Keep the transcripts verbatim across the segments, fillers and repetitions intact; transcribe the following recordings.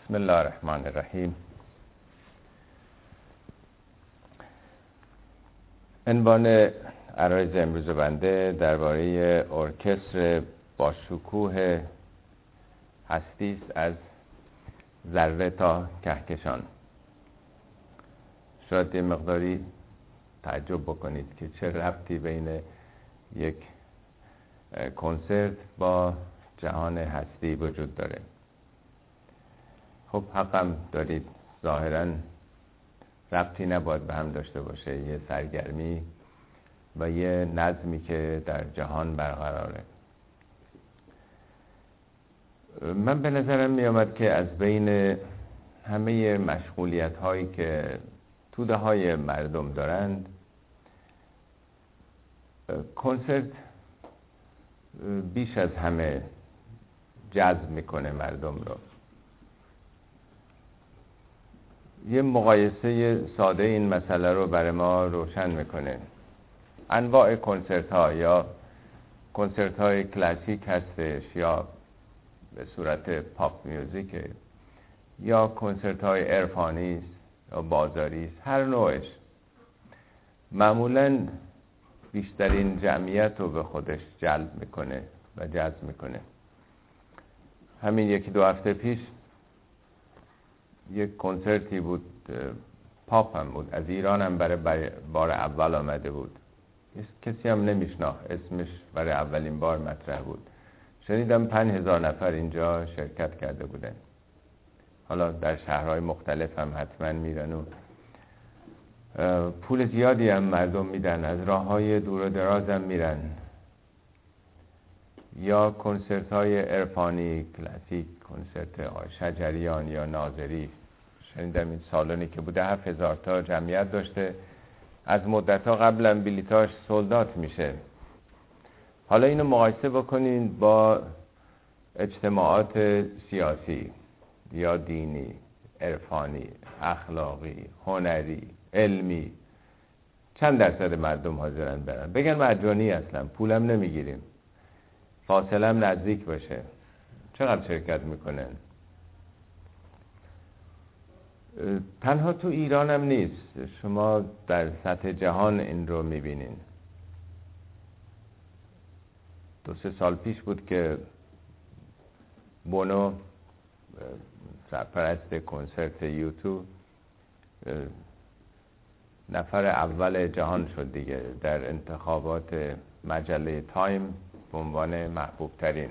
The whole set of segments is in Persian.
بسم الله الرحمن الرحیم. عنوان عرایض امروز بنده درباره ارکستر با شکوه هستی است، از ذره تا کهکشان. شاید یه مقداری تعجب بکنید که چه ربطی بین یک کنسرت با جهان هستی وجود داره. خب حقم دارید، ظاهراً ربطی نباید به هم داشته باشه. یه سرگرمی و یه نظمی که در جهان برقراره. من به نظرم می آمد که از بین همه مشغولیت هایی که توده های مردم دارند، کنسرت بیش از همه جذب میکنه مردم رو. یه مقایسه ساده این مسئله رو برای ما روشن میکنه. انواع کنسرت ها، یا کنسرت های کلاسیک هستش، یا به صورت پاپ میوزیک، یا کنسرت های عرفانی است یا بازاری است، هر نوعش معمولاً بیشترین جمعیت رو به خودش جلب میکنه و جذب میکنه. همین یکی دو هفته پیش یک کنسرتی بود، پاپ هم بود، از ایران هم برای بار اول آمده بود. کسی هم نمیشناخت، اسمش برای اولین بار مطرح بود. شنیدم پنج هزار نفر اینجا شرکت کرده بودن. حالا در شهرهای مختلف هم حتما میرن و پول زیادی هم مردم میدن، از راه های دور و دراز هم میرن. یا کنسرت های عرفانی کلاسیک، کنسرت آقای شجریان یا ناظری، شنیدم این سالونی که بوده هفت هزار تا جمعیت داشته. از مدت ها قبلا بلیتاش سولدات میشه. حالا اینو مقایسه بکنین با اجتماعات سیاسی یا دینی، عرفانی، اخلاقی، هنری، علمی. چند درصد مردم حاضرن برن؟ بگن مجانی اصلا، پولم نمیگیریم، فاصله هم نزدیک باشه. چقدر شرکت میکنن؟ تنها تو ایران هم نیست، شما در سطح جهان این رو میبینین. دو سه سال پیش بود که بونو، سرپرست کنسرت یوتو، نفر اول جهان شد دیگه در انتخابات مجله تایم به عنوان محبوب ترین.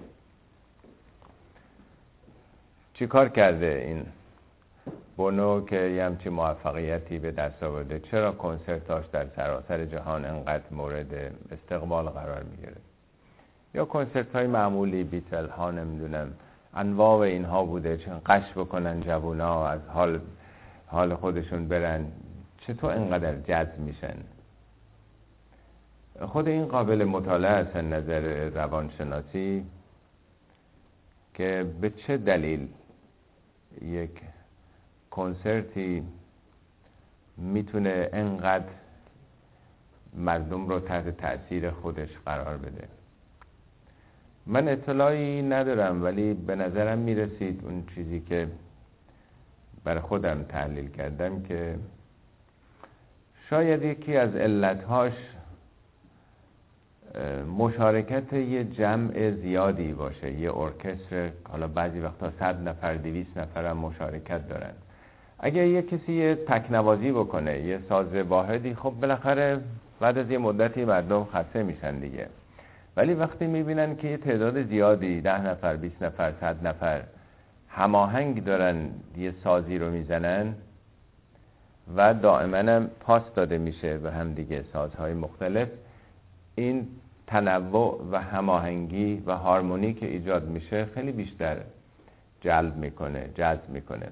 چی کار کرده این بونو که یه همچین موفقیتی به دست آورده؟ چرا کنسرتاش در سراسر جهان انقدر مورد استقبال قرار میگیره؟ یا کنسرت های معمولی، بیتل ها، نمیدونم انواع اینها بوده، چون قش بکنن جوونا، از حال حال خودشون برن، چطور انقدر جذب میشن؟ خود این قابل مطالعه است از نظر روانشناسی که به چه دلیل یک کنسرتی میتونه انقدر مردم رو تحت تأثیر خودش قرار بده. من اطلاعی ندارم، ولی به نظرم میرسید اون چیزی که برای خودم تحلیل کردم که شاید یکی از علتهاش مشارکت یه جمع زیادی باشه. یه ارکستر حالا بعضی وقتا صد نفر، دویست نفر هم مشارکت دارن. اگر یه کسی یه تکنوازی بکنه، یه ساز واحدی، خب بالاخره بعد از یه مدتی مردم خسته میشن دیگه. ولی وقتی میبینن که یه تعداد زیادی، ده نفر، بیست نفر، صد نفر هماهنگ دارن یه سازی رو میزنن و دائما هم پاس داده میشه به هم دیگه سازهای مختلف، این تنوع و هماهنگی و هارمونی که ایجاد میشه خیلی بیشتر جلب میکنه، جذب میکنه.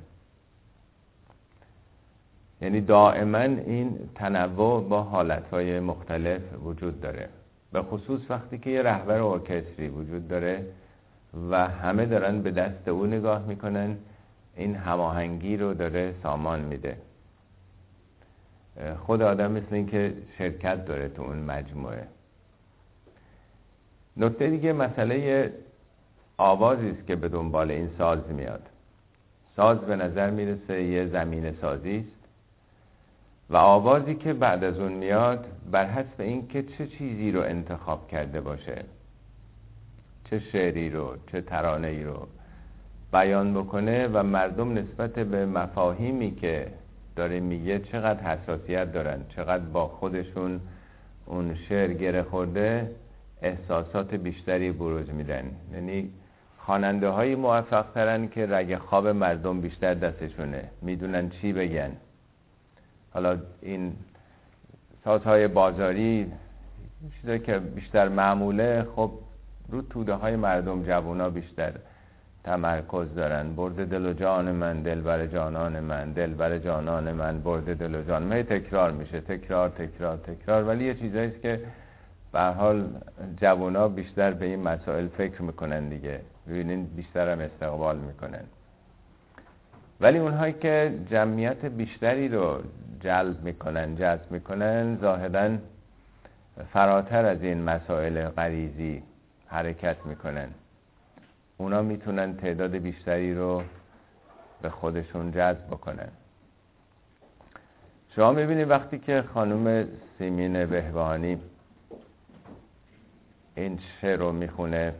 یعنی دائما این تنوع با حالتهای مختلف وجود داره، به خصوص وقتی که یه رهبر ارکستری وجود داره و همه دارن به دست او نگاه میکنن، این هماهنگی رو داره سامان میده. خود آدم مثل این که شرکت داره تو اون مجموعه. نکته دیگه مسئله آوازی است که به دنبال این ساز میاد. ساز به نظر میرسه یه زمین سازی است و آوازی که بعد از اون میاد بر حسب این که چه چیزی رو انتخاب کرده باشه، چه شعری رو، چه ترانه‌ای رو بیان بکنه و مردم نسبت به مفاهیمی که داره میگه چقدر حساسیت دارن، چقدر با خودشون اون شعر گره خورده، احساسات بیشتری بروز میدن. یعنی خواننده های موفق ترن که رگ خواب مردم بیشتر دستشونه، میدونن چی بگن. حالا این سازهای بازاری چیزایی که بیشتر معموله، خب رو توده های مردم جوونا بیشتر تمرکز دارن. برد دل و جان من، دلبر جانان من، دلبر جانان من، برد دل و جان من. تکرار میشه، تکرار تکرار تکرار، ولی یه چیزایی است که به هر حال جوونا بیشتر به این مسائل فکر میکنن دیگه، ببینین بیشتر هم استقبال میکنن. ولی اونهایی که جمعیت بیشتری رو جلب میکنن، جذب میکنن، ظاهراً فراتر از این مسائل غریزی حرکت میکنن. اونا میتونن تعداد بیشتری رو به خودشون جذب بکنن. شما میبینید وقتی که خانم سیمین بهبهانی این شعر رو میخونه،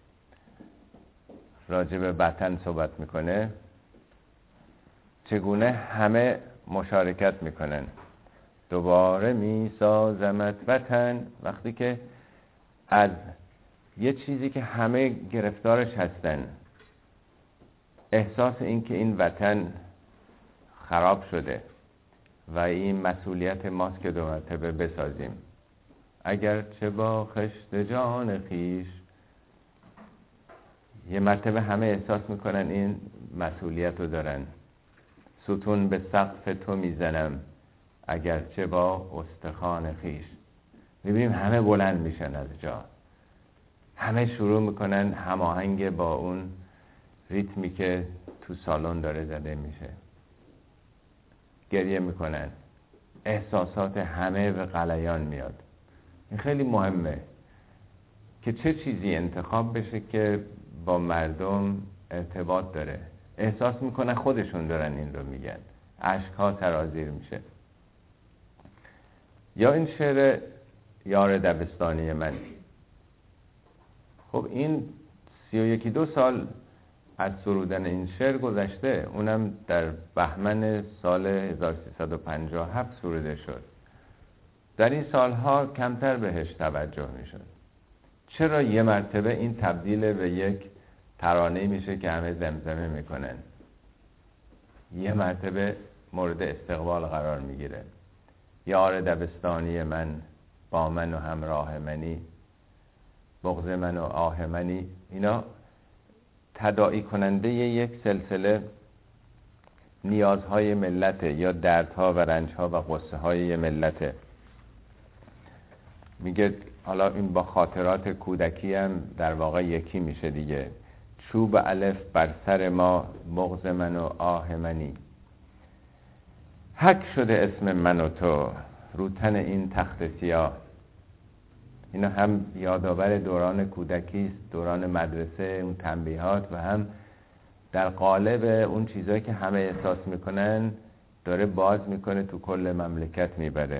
راجع به وطن صحبت میکنه، چگونه همه مشارکت میکنن. دوباره میسازمت وطن، وقتی که از یه چیزی که همه گرفتارش هستن، احساس این که این وطن خراب شده و این مسئولیت ماست که دو مرتبه بسازیم، اگر چه با خشت جان خیش. یه مرتبه همه احساس میکنن این مسئولیت رو دارن. ستون به سقف تو میزنم اگر چه با استخوان خیش. میبینیم همه بلند میشن از جا، همه شروع میکنن هماهنگ با اون ریتمی که تو سالن داره زده میشه، گریه میکنن، احساسات همه به غلیان میاد. این خیلی مهمه که چه چیزی انتخاب بشه که با مردم ارتباط داره. احساس میکنن خودشون دارن این رو میگن، اشک‌ها سرازیر میشه. یا این شعر یار دبستانی من، خب این سی و یکی دو سال از سرودن این شعر گذشته، اونم در بهمن سال هزار و سیصد و پنجاه و هفت سروده شد. در این سالها کمتر بهش توجه میشد. چرا یه مرتبه این تبدیل به یک ترانه میشه که همه زمزمه میکنن، یه مرتبه مورد استقبال قرار میگیره؟ یار دبستانی من، با من و همراه منی، بغض من و آه منی. اینا تداعی کننده یک سلسله نیازهای ملت، یا دردها و رنجها و غصه های ملت. میگه حالا این با خاطرات کودکی هم در واقع یکی میشه دیگه. چوب الف بر سر ما، بغض من و آه منی. حک شده اسم من و تو، روتن این تخت سیاه. اینا هم یادآور دوران کودکی است، دوران مدرسه، اون تنبیهات، و هم در قالب اون چیزایی که همه احساس میکنن داره باز میکنه تو کل مملکت میبره.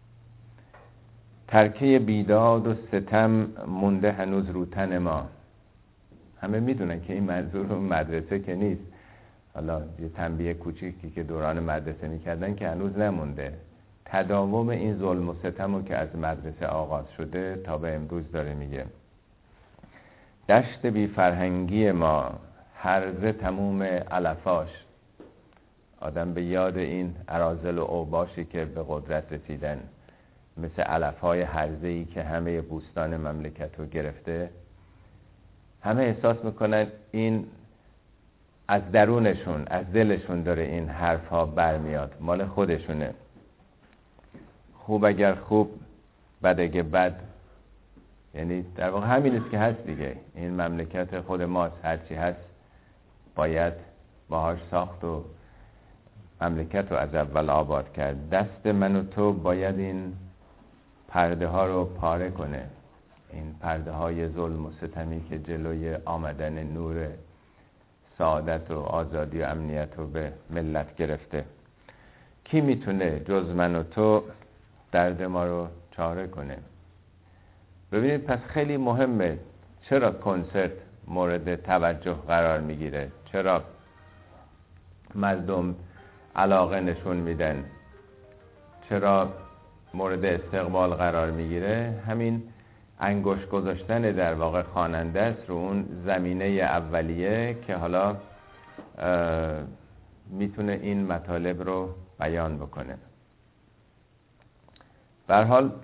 ترکه بیداد و ستم مونده هنوز روتن ما. همه میدونن که این منظور اون مدرسه که نیست، حالا یه تنبیه کوچیکی که دوران مدرسه میکردن که هنوز نمونده. تداوم این ظلم و ستم رو که از مدرسه آغاز شده تا به امروز داره میگه. دشت بی فرهنگی ما، هرزه تموم علفاش. آدم به یاد این اراذل و اوباشی که به قدرت رسیدن، مثل علفهای هرزه‌ای که همه بوستان مملکت رو گرفته. همه احساس میکنن این از درونشون، از دلشون داره این حرف ها برمیاد، مال خودشونه. خوب اگر خوب، بد اگه بد. یعنی در واقع همین است که هست دیگه. این مملکت خود ماست، هرچی هست باید باهاش ساخت و مملکت رو از اول آباد کرد. دست من و تو باید این پرده ها رو پاره کنه، این پرده های ظلم و ستمی که جلوی آمدن نور سعادت و آزادی و امنیت رو به ملت گرفته. کی میتونه جز من و تو درد ما رو چاره کنه؟ ببینید پس خیلی مهمه چرا کنسرت مورد توجه قرار میگیره، چرا مردم علاقه نشون میدن، چرا مورد استقبال قرار میگیره. همین انگشت گذاشتن در واقع خواننده است رو اون زمینه اولیه که حالا میتونه این مطالب رو بیان بکنه. به هر حال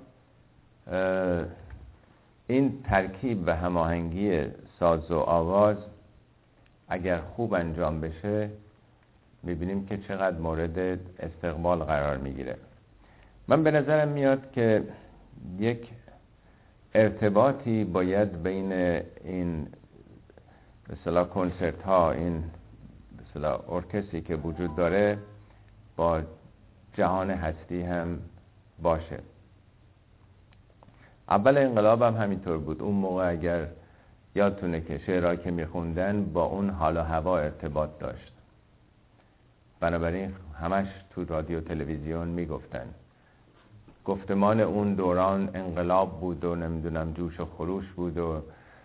این ترکیب و هماهنگی ساز و آواز اگر خوب انجام بشه میبینیم که چقدر مورد استقبال قرار میگیره. من به نظرم میاد که یک ارتباطی باید بین این به اصطلاح کنسرت ها، این به اصطلاح ارکستری که وجود داره با جهان هستی هم باشه. اول انقلاب هم همینطور بود. اون موقع اگر یادتونه که شعرهایی که میخوندن با اون حال و هوا ارتباط داشت، بنابراین همش تو رادیو تلویزیون میگفتن. گفتمان اون دوران انقلاب بود و نمیدونم جوش و خروش بود و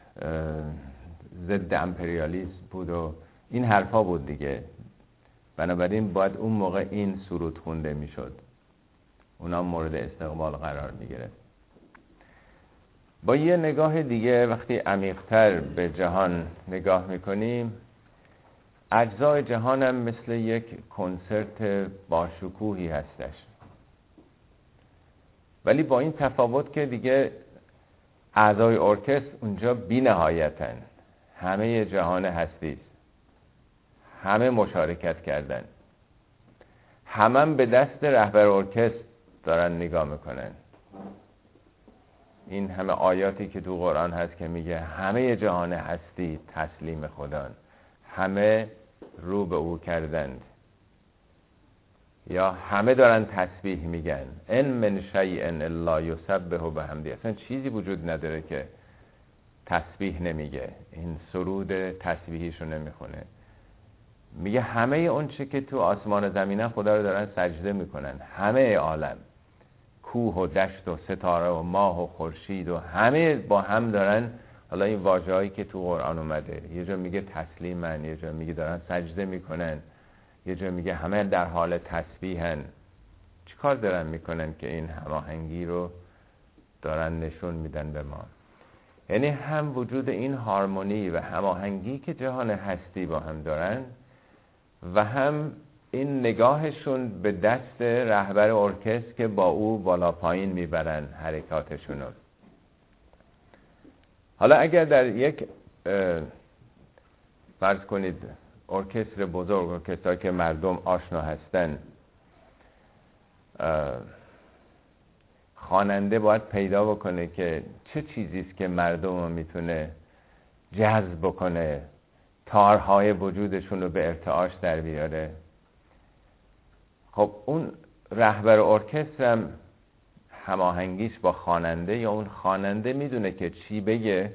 ضد امپریالیسم بود و این حرفا بود دیگه. بنابراین باید اون موقع این سرود خونده میشد، اونا مورد استقبال قرار میگرفت. با یه نگاه دیگه وقتی عمیق‌تر به جهان نگاه میکنیم، اجزای جهان هم مثل یک کنسرت باشکوهی هستش، ولی با این تفاوت که دیگه اعضای ارکستر اونجا بی نهایتن، همه جهان هستی است، همه مشارکت کردن، همه هم به دست رهبر ارکستر دارن نگاه میکنن. این همه آیاتی که تو قرآن هست که میگه همه جهان هستی تسلیم خدان، همه رو به او کردند، یا همه دارن تسبیح میگن. ان من شیء الا یسبح بحمده. اصلا چیزی وجود نداره که تسبیح نمیگه، این سرود تسبیحیشو نمیخونه. میگه همه اون چه که تو آسمان و زمینه خدا رو دارن سجده میکنن، همه عالم، کوه و دشت و ستاره و ماه و خورشید و همه با هم دارن. حالا این واژه‌هایی که تو قرآن اومده، یه جا میگه تسلیمن، یه جا میگه دارن سجده میکنن، یه جا میگه همه در حال تسبیحن. چی کار دارن میکنن که این هماهنگی رو دارن نشون میدن به ما؟ یعنی هم وجود این هارمونی و هماهنگی که جهان هستی با هم دارن و هم این نگاهشون به دست رهبر ارکستر که با او بالا پایین میبرن حرکاتشونو. حالا اگر در یک فرض کنید ارکستر بزرگ، ارکستری که مردم آشنا هستن، خواننده باید پیدا بکنه که چه چیزیست که مردم رو میتونه جذب بکنه، تارهای وجودشون رو به ارتعاش در بیاره. خب اون رهبر ارکستر هم هماهنگیش با خواننده، یا اون خواننده میدونه که چی بگه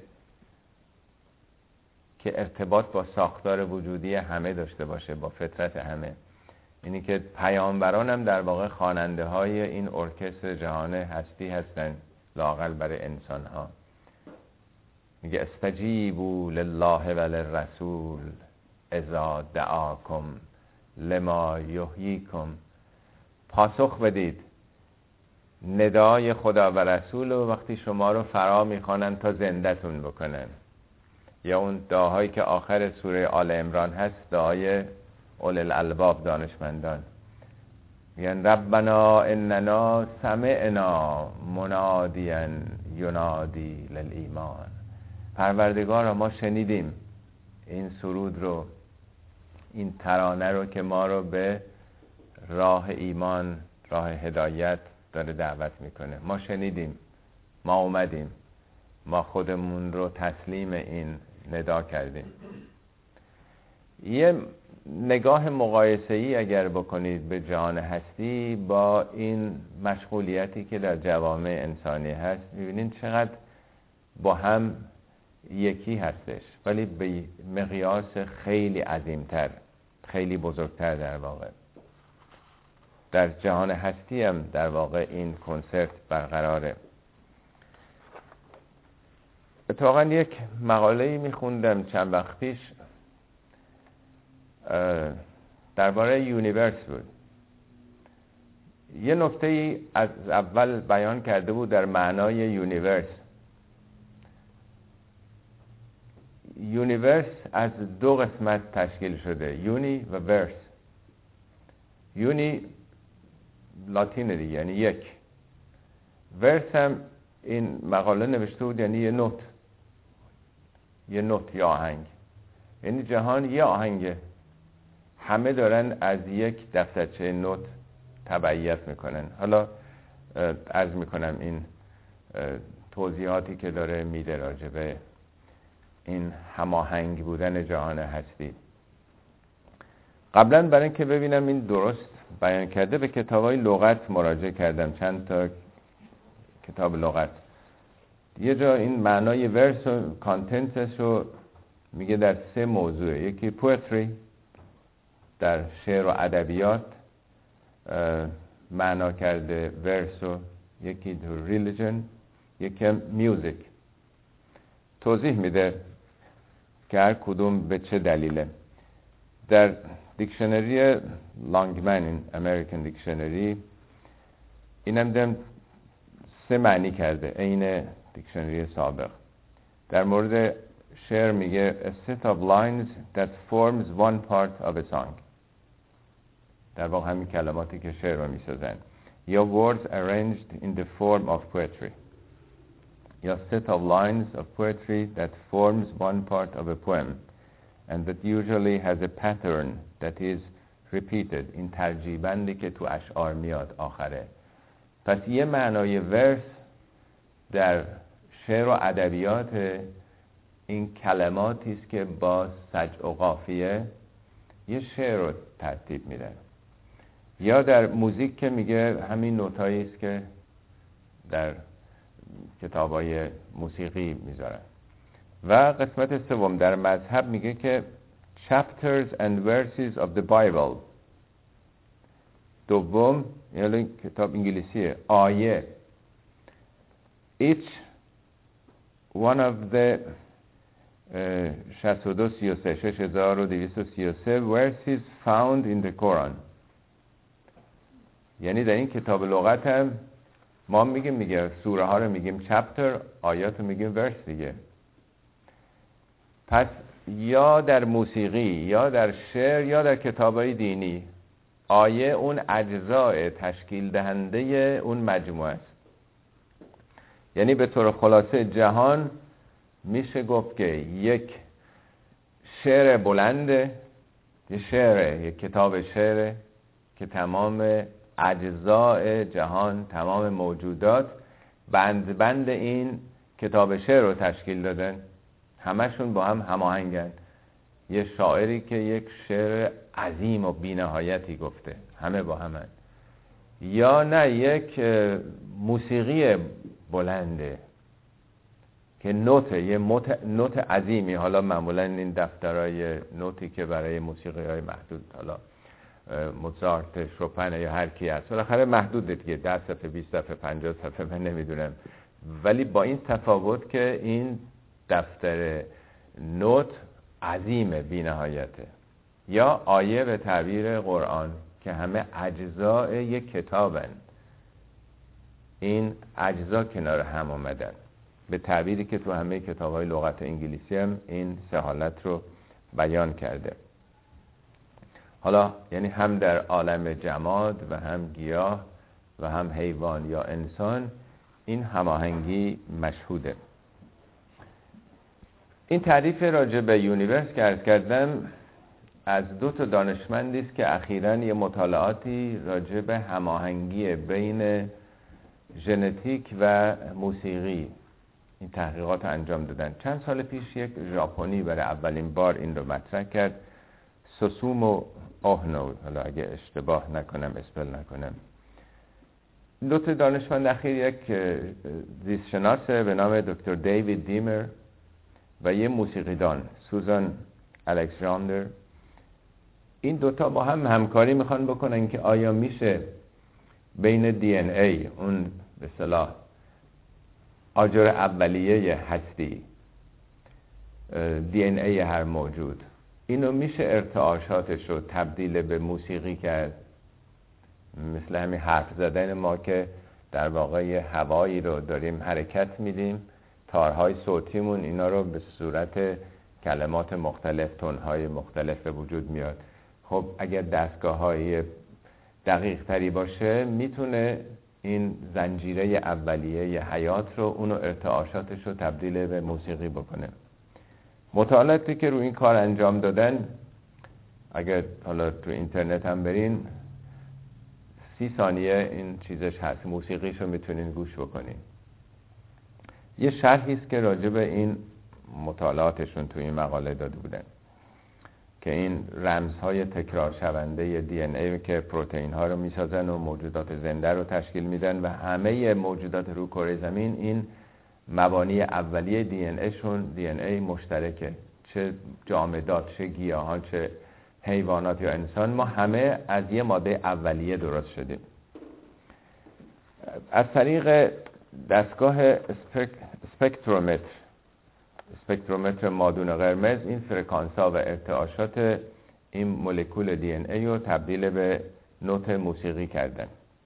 که ارتباط با ساختار وجودی همه داشته باشه، با فطرت همه. اینی که پیامبران هم در واقع خواننده های این ارکستر جهان هستی هستن، لااقل برای انسان ها. میگه استجیبوا لله و للرسول اذا دعاکم لما یحییکم. پاسخ بدید ندای خدا و رسول و وقتی شما رو فرا میخوانن تا زنده‌تون بکنن. یا اون دعاهایی که آخر سوره آل عمران هست، دعای اولي الالباب، دانشمندان، میگن ربنا اننا سمعنا منادیا ینادی للایمان. پروردگارا ما شنیدیم این سرود رو، این ترانه رو که ما رو به راه ایمان، راه هدایت داره دعوت میکنه. ما شنیدیم، ما اومدیم، ما خودمون رو تسلیم این ندا کردیم. یه نگاه مقایسه‌ای اگر بکنید به جهان هستی با این مشغولیتی که در جوامع انسانی هست، میبینید چقدر با هم یکی هستش، ولی به مقیاس خیلی عظیمتر، خیلی بزرگتر در واقع. در جهان هستی هم در واقع این کنسرت برقراره. اتفاقا یک مقاله‌ای میخوندم چند وقت پیش درباره یونیورس بود. یه نکته ای از اول بیان کرده بود در معنای یونیورس. یونیورس از دو قسمت تشکیل شده، یونی و ورس. یونی لاتینه دیگه، یعنی یک. ورس هم این مقاله نوشته بود یعنی یه نوت، یه نوت یا آهنگ، یعنی جهان یه آهنگه، همه دارن از یک دفترچه نوت تبعیت میکنن. حالا عرض میکنم این توضیحاتی که داره میده راجع به این هماهنگ بودن جهان هستی. قبلا برای اینکه ببینم این درست بیان کرده به کتابای لغت مراجعه کردم، چند تا کتاب لغت. یه جا این معنای ورس و کانتنتس رو میگه در سه موضوع، یکی پوئتری در شعر و ادبیات معنا کرده ورس و، یکی تو ریلیجن، یکی میوزیک. توضیح میده که هر کدوم به چه دلیله. در دیکشنری لانگمن، این امریکن دیکشنری، اینم دم سه معنی کرده عین دیکشنری سابق. در مورد شعر میگه a set of lines that forms one part of a song. در واقع همین کلماتی که شعر رو میسازن. یا words arranged in the form of poetry. یا set of lines of poetry that forms one part of a poem and that usually has a pattern that is repeated. این ترجیبندی که تو اشعار میاد آخره. پس یه معنای ورس در شعر و ادبیات این کلماتی است که با سجع و قافیه یه شعر رو ترتیب میدن. یا در موزیک که میگه همین نوتایی است که در کتابای موسیقی میذارن. و قسمت سوم در مذهب میگه که chapters and verses of the Bible. دوم، یعنی کتاب انگلیسیه، آیه. each one of the شصت و دو سی و سه شش هزار و دویست و سی و سه verses found in the Quran. یعنی در این کتاب لغت هم ما میگیم میگه سوره ها رو میگیم چپتر، آیات رو میگیم ورس دیگه. پس یا در موسیقی یا در شعر یا در کتابای دینی آیه اون اجزای تشکیل دهنده اون مجموعه است. یعنی به طور خلاصه جهان میشه گفت که یک شعر بلنده، یه شعر، یک کتاب شعر که تمام اجزای جهان، تمام موجودات بند بند این کتاب شعر رو تشکیل دادن، همشون با هم هماهنگن. یه شاعری که یک شعر عظیم و بی‌نهایتی گفته، همه با همن. یا نه یک موسیقی بلنده که نوت، یه نوت عظیمی. حالا معمولا این دفترهای نوتی که برای موسیقی های محدود، حالا موزارت، شوپن یا هر کی هست، بالاخره محدوده دیگه، ده صفحه، بیست صفحه، پنجاه صفحه، من نمیدونم. ولی با این تفاوت که این دفتر نوت عظیمه، بی نهایته. یا آیه به تعبیر قرآن که همه اجزای یک کتابن، این اجزا کنار هم آمدن، به تعبیری که تو همه کتاب‌های لغت انگلیسی هم این سه حالت رو بیان کرده. حالا یعنی هم در عالم جماد و هم گیاه و هم حیوان یا انسان این هماهنگی مشهوده. این تعریف راجع به یونیورس که عرض کردم از دو تا دانشمندی است که اخیراً یه مطالعاتی راجع به هماهنگی بین ژنتیک و موسیقی این تحقیقات انجام دادن. چند سال پیش یک ژاپنی برای اولین بار این رو مطرح کرد، سوسومو اوهنو، حالا اگه اشتباه نکنم، اسپل نکنم. دو تا دانشمند اخیر، یک زیستشناسه به نام دکتر دیوید دیمر و یه موسیقیدان سوزان الکساندر، این دوتا با هم همکاری میخوان بکنن که آیا میشه بین دی ان ای، اون به اصطلاح آجر اولیه هستی، دی ان ای هر موجود، اینو میشه ارتعاشاتش رو تبدیل به موسیقی کرد، مثل همین حرف زدن ما که در واقع هوایی رو داریم حرکت میدیم، تارهای صوتیمون اینا رو به صورت کلمات مختلف، تونهای مختلف به وجود میاد. خب اگر دستگاه های دقیق تری باشه میتونه این زنجیره اولیه ی حیات رو، اونو ارتعاشاتش رو تبدیل به موسیقی بکنه. مطالعاتی که روی این کار انجام دادن، اگر حالا تو اینترنت هم برین، سی ثانیه این چیزش هست، موسیقیشو میتونین گوش بکنین. یه شرحی است که راجع به این مطالعاتشون تو این مقاله داده بودن که این رمزهای تکرار شونده دی ان ای که پروتئین ها رو میسازن و موجودات زنده رو تشکیل میدن و همه موجودات رو کره زمین این مبانی اولیه دی ان ای شون دی ان ای مشترکه، چه جامدات، چه گیاهان، چه حیوانات یا انسان، ما همه از یه ماده اولیه درست شدیم. از طریق دستگاه اسپک... اسپکترومتر اسپکترومتر مادون قرمز این فرکانس ها و ارتعاشات این مولکول دی ان ای رو تبدیل به نوت موسیقی کردن.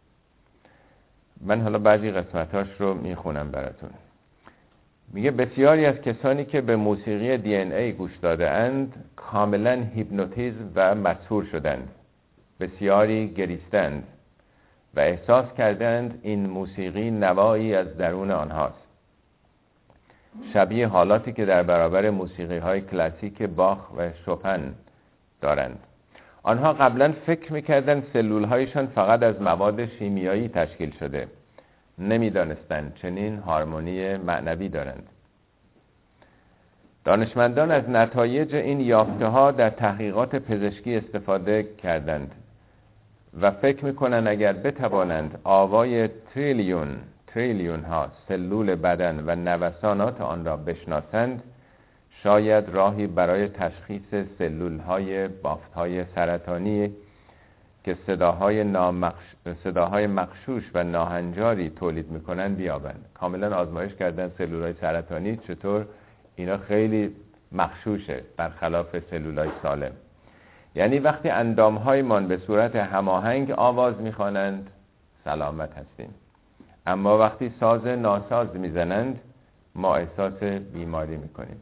من حالا بعضی قسمتاش رو میخونم براتون. میگه بسیاری از کسانی که به موسیقی دی ان ای گوش داده اند کاملا هیپنوتیزم و مسحور شدند، بسیاری گریستند و احساس کردند این موسیقی نوایی از درون آنهاست، شبیه حالاتی که در برابر موسیقی های کلاسیک باخ و شوپن دارند. آنها قبلا فکر میکردند سلول هایشان فقط از مواد شیمیایی تشکیل شده، نمیدانستند چنین هارمونی معنوی دارند. دانشمندان از نتایج این یافته ها در تحقیقات پزشکی استفاده کردند و فکر میکنند اگر بتوانند آوای تریلیون تریلیون ها سلول بدن و نوسانات آن را بشناسند، شاید راهی برای تشخیص سلول های بافت های سرطانی که صداهای, نامخش... صداهای مغشوش و ناهنجاری تولید میکنن بیابند. کاملا آزمایش کردن سلول های سرطانی چطور اینا خیلی مغشوشه برخلاف سلول های سالم. یعنی وقتی اندام هایمان به صورت هماهنگ آواز میخوانند سلامت هستیم، اما وقتی ساز ناساز میزنند ما احساس بیماری میکنیم.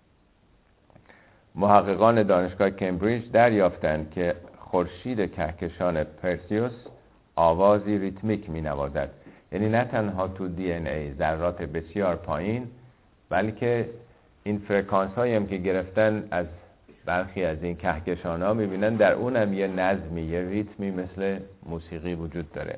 محققان دانشگاه کمبریج دریافتند که خورشید کهکشان پرسیوس آوازی ریتمیک مینوازد، یعنی نه تنها تو دی ان ای ذرات بسیار پایین، بلکه این فرکانس هایی هم که گرفتن از برخی از این کهکشان ها میبینن در اون هم یه نظمی، یه ریتمی مثل موسیقی وجود داره.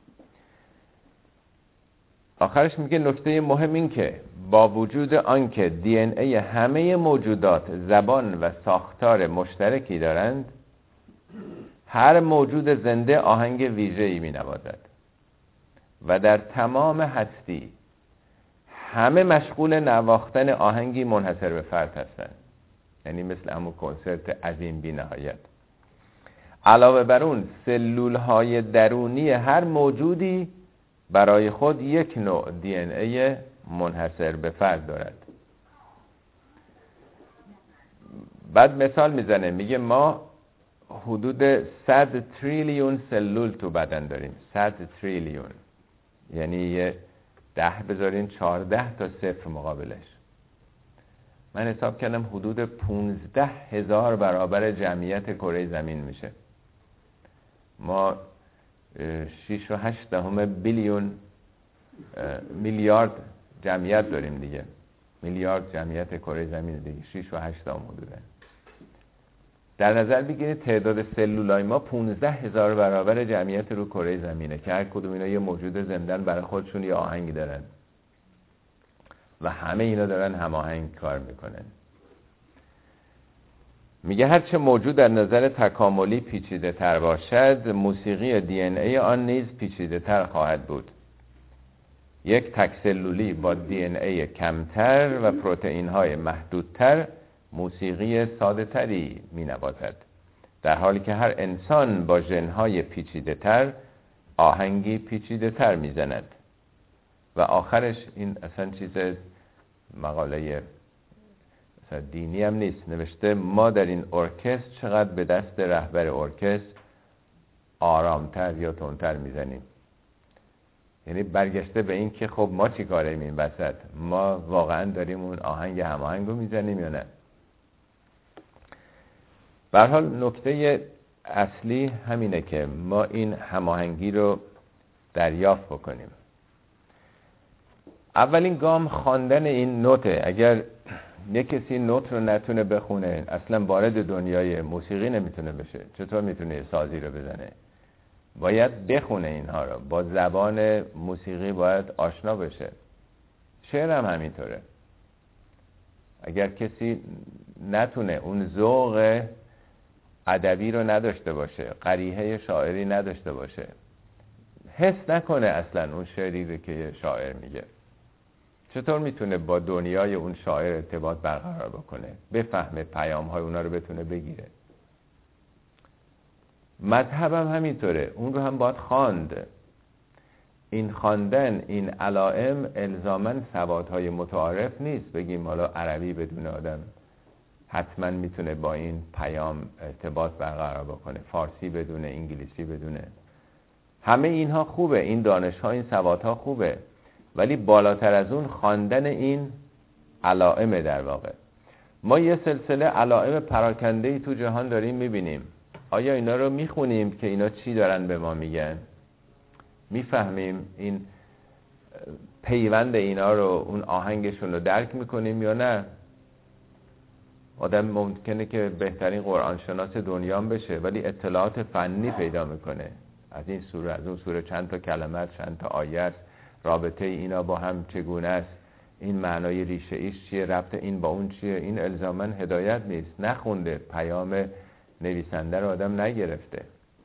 آخرش میگه نکته مهم این که با وجود آنکه دی ان ای همه موجودات زبان و ساختار مشترکی دارند، هر موجود زنده آهنگ ویژه‌ای می‌نوازد و در تمام هستی همه مشغول نواختن آهنگی منحصر به فرد هستند، یعنی مثل همون کنسرت عظیم بی نهایت. علاوه بر اون سلول‌های درونی هر موجودی برای خود یک نوع دی ان ای منحصر به فرد دارد. بعد مثال میزنه، میگه ما حدود صد تریلیون سلول تو بدن داریم. صد تریلیون یعنی یه ده بذارین چهارده تا صفر مقابلش. من حساب کردم حدود پونزده هزار برابر جمعیت کره زمین میشه. ما شش و هشت دهم بیلیون میلیارد جمعیت داریم دیگه. میلیارد جمعیت کره زمین دیگه، شش و هشت دهم حدوده. در نظر بگیرید تعداد سلولای ما پونزده هزار برابر جمعیت رو کره زمینه که هر کدوم اینا یه موجود زندن برای خودشون یه آهنگ دارن و همه اینا دارن هماهنگ کار میکنن. میگه هرچه موجود در نظر تکاملی پیچیده تر باشد، موسیقی دی ان ای آن نیز پیچیده تر خواهد بود. یک تک سلولی با دی ان ای کمتر و پروتئین های محدودتر موسیقی ساده تری می نوازد، در حالی که هر انسان با ژن های پیچیده تر آهنگی پیچیده تر می زند. و آخرش این اصلا چیز مقاله مثلا دینی هم نیست، نوشته ما در این ارکستر چقدر به دست رهبر ارکستر آرامتر یا تندتر میزنیم. یعنی برگشته به این که خب ما چی کاریم این وسط، ما واقعا داریم اون آهنگ هماهنگ رو میزنیم یا نه. به هر حال نکته اصلی همینه که ما این هماهنگی رو دریافت بکنیم. اولین گام خواندن این نوته. اگر یک کسی نوت رو نتونه بخونه اصلا وارد دنیای موسیقی نمیتونه بشه. چطور میتونه سازی رو بزنه؟ باید بخونه اینها رو، با زبان موسیقی باید آشنا بشه. شعر هم همینطوره. اگر کسی نتونه اون ذوق ادبی رو نداشته باشه، قریحه شاعری نداشته باشه، حس نکنه اصلا اون شعری رو که شاعر میگه، چطور میتونه با دنیای اون شاعر ارتباط برقرار بکنه، بفهمه پیام های اونا رو بتونه بگیره؟ مذهب هم همینطوره، اون رو هم باید خواند. این خواندن این علائم الزاماً سوادهای متعارف نیست، بگیم حالا عربی بدون آدم حتما میتونه با این پیام ارتباط برقرار بکنه، فارسی بدونه، انگلیسی بدونه، همه اینها خوبه، این دانش ها، این سوادها خوبه، ولی بالاتر از اون خواندن این علائم. در واقع ما یه سلسله علائم پراکنده‌ای تو جهان داریم میبینیم. آیا اینا رو میخونیم که اینا چی دارن به ما میگن؟ میفهمیم این پیوند اینا رو، اون آهنگشون رو درک میکنیم یا نه؟ آدم ممکنه که بهترین قرآن شناس دنیا بشه ولی اطلاعات فنی پیدا میکنه، از این سوره از اون سوره چند تا کلمه، چند تا آیه است، رابطه اینا با هم چگونه است، این معنای ریشه ایش چیه، ربط این با اون چیه. این الزاماً هدایت نیست، نخونده، پیام نویسنده رو آدم نگرفته.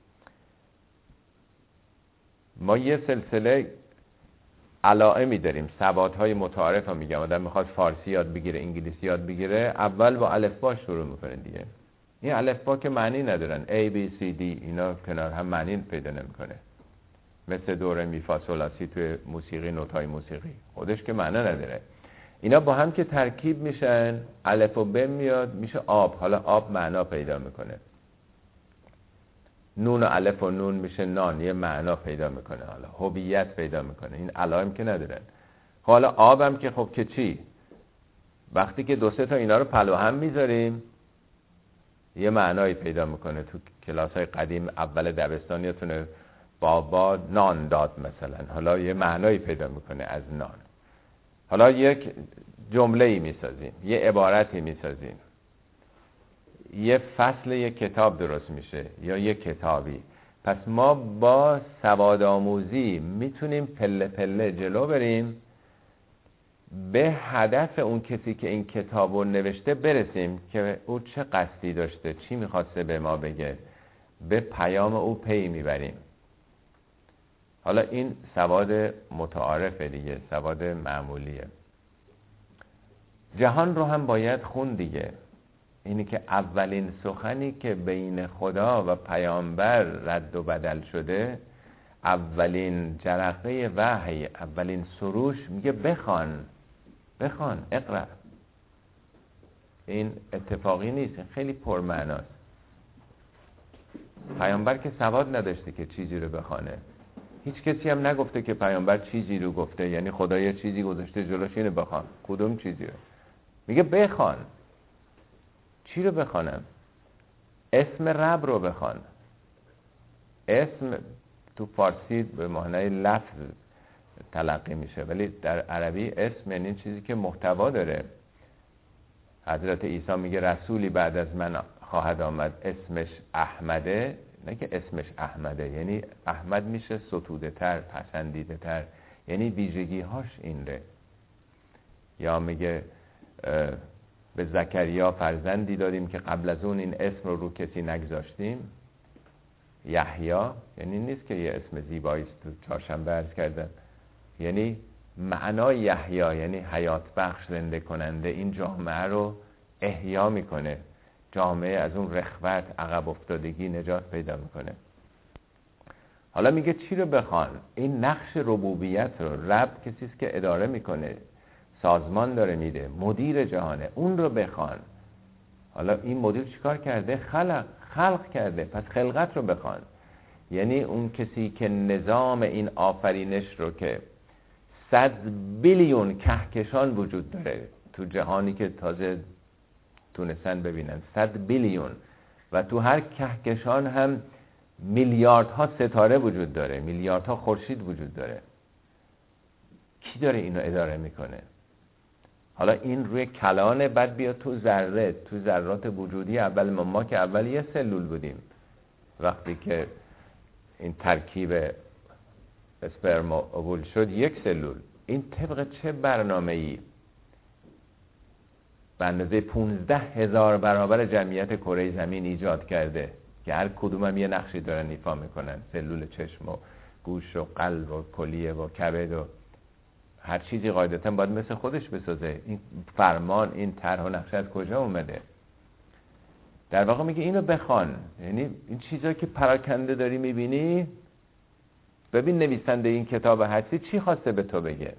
ما یه سلسله علائمی داریم، سوادهای متعارف هم میگم. آدم میخواد فارسی یاد بگیره، انگلیسی یاد بگیره، اول با الفبا شروع میکنه دیگه. این الفبا که معنی ندارن، A, B, C, D اینا کنار هم معنی پیدا نمیکنه. مثل دوره می فا صل لا سی توی موسیقی، نوت‌های موسیقی خودش که معنی نداره. اینا با هم که ترکیب میشن، الف و ب میاد میشه آب. حالا آب معنا پیدا میکنه. نون و الف و نون میشه نان، یه معنا پیدا میکنه، حالا هویت پیدا میکنه. این علائم که ندارن. حالا آبم که خب که چی؟ وقتی که دو سه تا اینا رو پلو هم میذاریم یه معنایی پیدا میکنه. تو کلاس‌های قدیم اول دبستان یادتونه بابا نان داد مثلا، حالا یه معنایی پیدا میکنه از نان. حالا یک جمله‌ای میسازیم، یه عبارتی میسازیم، یه فصل یک کتاب درست میشه یا یه کتابی. پس ما با سواد آموزی میتونیم پله پله جلو بریم، به هدف اون کسی که این کتابو نوشته برسیم که او چه قصدی داشته، چی میخواسته به ما بگه، به پیام او پی میبریم. حالا این سواد متعارفه دیگه، سواد معمولیه. جهان رو هم باید خون دیگه. اینی که اولین سخنی که بین خدا و پیامبر رد و بدل شده، اولین جرقه وحی، اولین سروش میگه بخوان، بخوان، اقرا. این اتفاقی نیست، خیلی پرمعناست. پیامبر که سواد نداشته که چیزی رو بخوانه. هیچ کسی هم نگفته که پیامبر چیزی رو گفته، یعنی خدا یه چیزی گذاشته جلوش اینو بخوان. کدوم چیزی رو؟ میگه بخوان. چی رو بخوانم؟ اسم رب رو بخوان. اسم تو فارسی به معنای لفظ تلقی میشه، ولی در عربی اسم یعنی چیزی که محتوا داره. حضرت عیسی میگه رسولی بعد از من خواهد آمد اسمش احمده، نه که اسمش احمده، یعنی احمد میشه ستوده تر، پسندیده تر، یعنی ویژگی هاش این ره. یا میگه به زکریا فرزندی دادیم که قبل از اون این اسم رو رو کسی نگذاشتیم. یحیی یعنی نیست که یه اسم زیبایی تو چهارشنبه عرض کردن، یعنی معنای یحیی یعنی حیات بخش، زنده کننده، این جامعه رو احیا میکنه، جامعه از اون رخوت، عقب افتادگی نجات پیدا میکنه. حالا میگه چی رو بخوان؟ این نقش ربوبیت رو، رب کسی است که اداره میکنه، سازمان داره میده، مدیر جهانه، اون رو بخوان. حالا این مدیر چیکار کرده؟ خلق خلق کرده، پس خلقت رو بخوان. یعنی اون کسی که نظام این آفرینش رو که صد بیلیون کهکشان وجود داره تو جهانی که تازه تونستن ببینن، صد بیلیون، و تو هر کهکشان هم میلیاردها ستاره وجود داره، میلیاردها خورشید وجود داره. کی داره اینو اداره میکنه؟ حالا این روی کلانه، بعد بیا تو ذره، تو ذرات وجودی اول ما, ما که اول یه سلول بودیم، وقتی که این ترکیب اسپرم و اوول شد یک سلول. این طبق چه برنامه‌ای به اندازه پونزده هزار برابر جمعیت کره زمین ایجاد کرده که هر کدوم هم یه نقشی دارن ایفا میکنن، سلول چشم و گوش و قلب و کلیه و کبد و هر چیزی قاعدتا باید مثل خودش بسازه. این فرمان، این طرح و نقشه از کجا اومده؟ در واقع میگه اینو بخوان. یعنی این چیزایی که پراکنده داری میبینی، ببین نویسنده این کتاب هستی چی خواسته به تو بگه.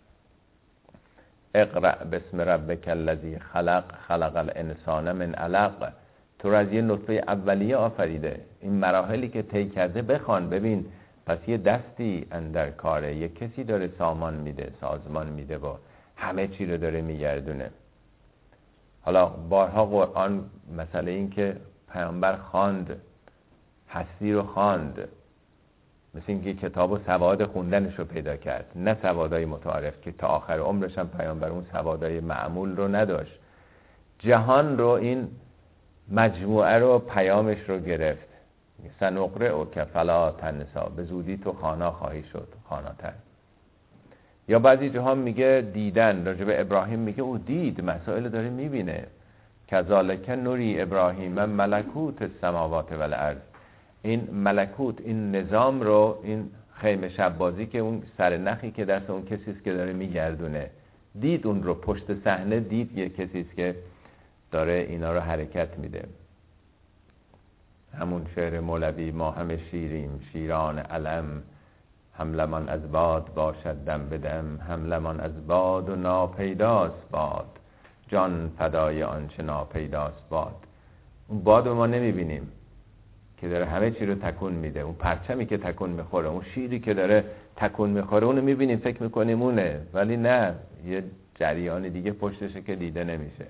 اقرأ باسم ربک الذی خلق خلق الانسان من علق. تو رو از یه نطفه اولیه آفریده، این مراحلی که طی کرده بخوان. ببین پس یه دستی اندر کاره، یه کسی داره سامان میده، سازمان میده و همه چی رو داره میگردونه. حالا بارها قرآن مسئله این که پیامبر خواند، هستی رو خواند، مثل اینکه کتاب و سواد خوندنش رو پیدا کرد، نه سوادای متعارف که تا آخر عمرش هم پیامبر اون سوادای معمول رو نداشت. جهان رو، این مجموعه رو، پیامش رو گرفت. سنقرئک فلا تنسا، به زودی تو خوانا خواهی شد، خواناتر. یا بعضی جاها میگه دیدن، راجع به ابراهیم میگه او دید، مسائل داره میبینه. کذالک نوری ابراهیم ملکوت السماوات والارض. این ملکوت، این نظام رو، این خیمه شب بازی که اون سر نخی که دست اون کسی است که داره میگردونه، دید اون رو، پشت صحنه دید یه کسی است که داره اینا رو حرکت میده. همون شعر مولوی، ما همه شیریم شیران علم، حملمان از باد باشد دم بدم، حملمان از باد و ناپیداست باد، جان فدای آنچه ناپیداست باد. اون باد رو ما نمیبینیم که داره همه چی رو تکون میده، اون پرچمی که تکون میخوره، اون شیری که داره تکون میخوره، اونو میبینیم فکر میکنیم اونه، ولی نه، یه جریان دیگه پشتشه که دیده نمیشه.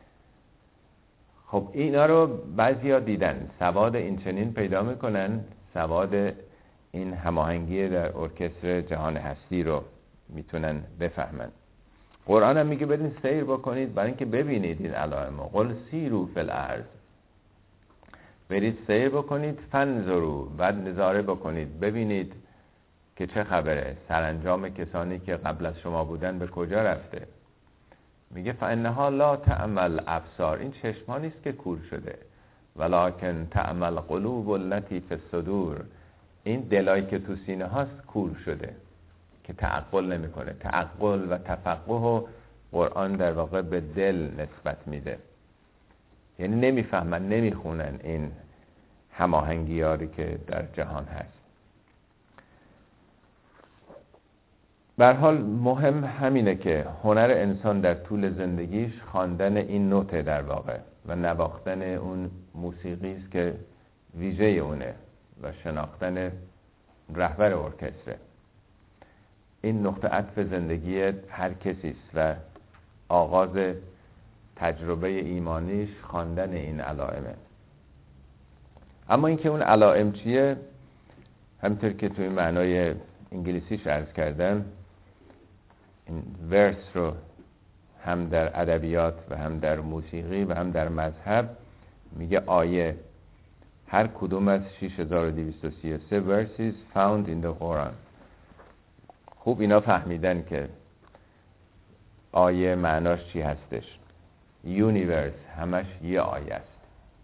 خب اینا رو بعضیا دیدن، سواد این چنین پیدا میکنن، سواد این هماهنگی در ارکستر جهان هستی رو میتونن بفهمن. قرآن هم میگه برین سیر بکنید برای اینکه ببینید این علائم. قل سیروا فی الارض، برید سیر بکنید، فانظروا، بعد نظاره بکنید ببینید که چه خبره، سرانجام کسانی که قبل از شما بودن به کجا رفته. میگه فانها لا تعمل ابصار، این چشم‌ها نیست که کور شده، ولکن تعمل قلوب التي فی الصدور، این دلایی که تو سینه هاست کور شده که تعقل نمیکنه. تعقل و تفقه و قرآن در واقع به دل نسبت میده، یعنی نمیفهمن، نمیخونن این هماهنگیاری که در جهان هست. به هر حال مهم همینه که هنر انسان در طول زندگیش خواندن این نوته در واقع و نواختن اون موسیقی است که ویژه اونه و شناختن رهبر ارکستر. این نقطه عطف زندگی هر کسی است و آغاز تجربه ایمانیش خواندن این علائمه. اما اینکه اون علائم چیه، همینطور که توی معنای انگلیسیش عرض کردم، این ورس رو هم در ادبیات و هم در موسیقی و هم در مذهب میگه آیه. هر کدوم از شش هزار و دویست و سی و سه verses found in the Quran. خوب اینا فهمیدن که آیه معناش چی هستش. یونیورس همش یه آیه است.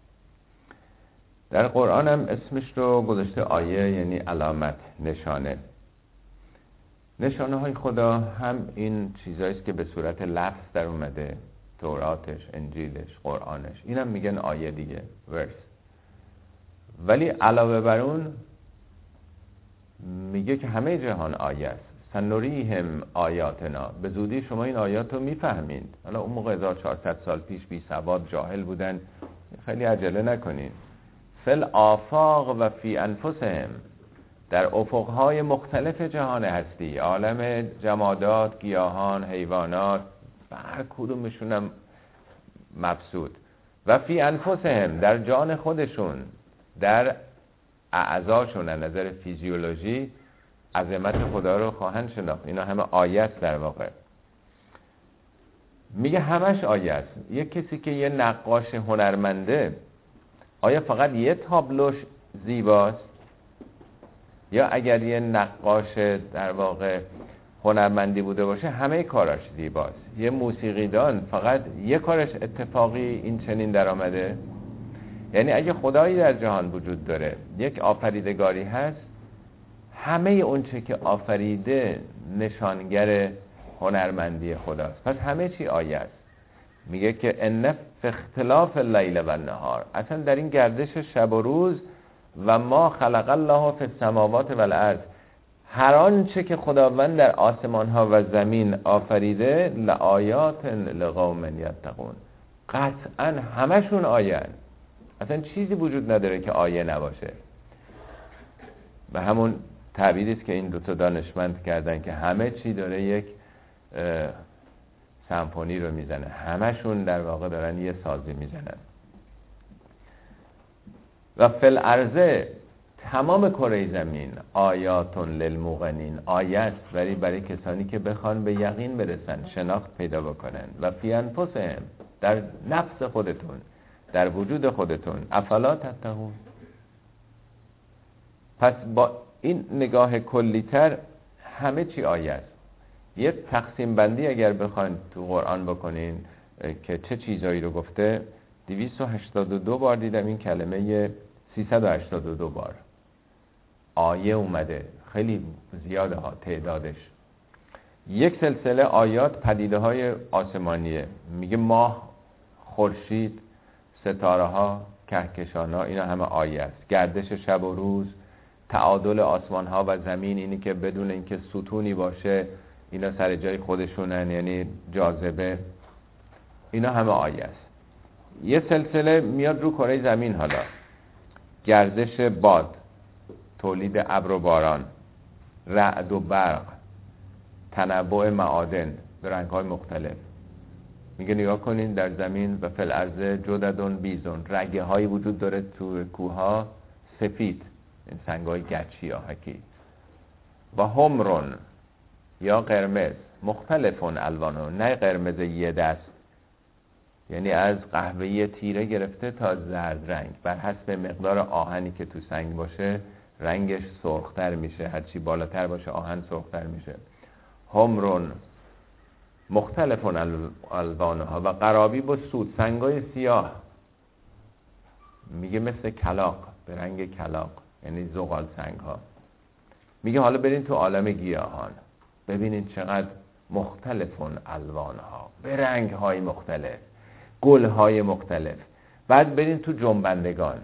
در قرآن هم اسمش رو گذاشته آیه، یعنی علامت، نشانه. نشانه های خدا هم این چیزایی است که به صورت لفظ در اومده، توراتش، انجیلش، قرآنش، اینم میگن آیه دیگه، ورس. ولی علاوه بر اون میگه که همه جهان آیه است. سنوریهم آیاتنا، به زودی شما این آیات رو میفهمید. حالا اون موقع هزار و چهارصد سال پیش بی سواد جاهل بودن، خیلی عجله نکنین. فل آفاق و فی انفسهم، در افقهای مختلف جهان هستی، عالم جمادات، گیاهان، حیوانات، هر کدومشونم مبسوط. و فی انفسهم، در جان خودشون، در اعضاشون از نظر فیزیولوژی عظمت خدا رو خواهند شناخت. اینا همه آیه است در واقع. میگه همش آیه است. یک کسی که یه نقاش هنرمنده، آیا فقط یه تابلوش زیباست؟ یا اگر یه نقاش در واقع هنرمندی بوده باشه همه کاراش زیباست؟ یه موسیقیدان فقط یه کارش اتفاقی این چنین در آمده؟ یعنی اگه خدایی در جهان وجود داره، یک آفریدگاری هست، همه اون چه که آفریده نشانگر هنرمندی خداست. پس همه چی آیه است. میگه که ان فی اختلاف اللیل و النهار، اصلا در این گردش شب و روز، و ما خلق الله فی السماوات و الارض، هر آنچه که خداوند در آسمان ها و زمین آفریده، لآیات لقوم یتقون، قطعا همشون آیه هست. اصلا چیزی وجود نداره که آیه نباشه. و همون تعبیری است که این دو تا دانشمند کردن که همه چی داره یک سمفونی رو میزنه، همشون در واقع دارن یه سازی میزنن. و فل ارضه، تمام کره زمین، آیاتون للموقنین، آیت برای برای کسانی که بخوان به یقین برسن، شناخت پیدا بکنن. و فی انفسهم، در نفس خودتون، در وجود خودتون، افلا تتقون. پس با این نگاه کلی‌تر همه چی آیه است. یه تقسیم بندی اگر بخواید تو قرآن بکنین که چه چیزایی رو گفته، دویست و هشتاد و دو بار دیدم این کلمه، سیصد و هشتاد و دو بار آیه اومده، خیلی زیاده ها تعدادش. یک سلسله آیات پدیده های آسمانیه، میگه ماه، خورشید، ستاره ها، کهکشان ها، اینا همه آیه است. گردش شب و روز، تعادل آسمان ها و زمین، اینی که بدون اینکه ستونی باشه اینا سر جای خودشونن، یعنی جاذبه، اینا همه آیه است. یه سلسله میاد رو کره زمین، حالا گردش باد، تولید ابر و باران، رعد و برق، تنوع معادن به رنگ‌های مختلف. میگه نگاه کنین در زمین و فل ارض جددون بیزون، رگه هایی وجود داره تو کوها، سفید، این سنگ‌های گچی آهکی، و همرون یا قرمز، مختلفون الوانو، نه قرمز یه دست، یعنی از قهوه‌ای تیره گرفته تا زرد رنگ، بر حسب مقدار آهنی که تو سنگ باشه رنگش سرختر میشه، هرچی بالاتر باشه آهن سرختر میشه. همرون مختلفون الوانها و قرابی با سود، سنگای سیاه، میگه مثل کلاغ، به رنگ کلاغ، یعنی زغال سنگ ها. میگه حالا برین تو عالم گیاهان، ببینین چقدر مختلفون الوانها، به رنگ های مختلف، گل های مختلف. بعد برین تو جنبندگان،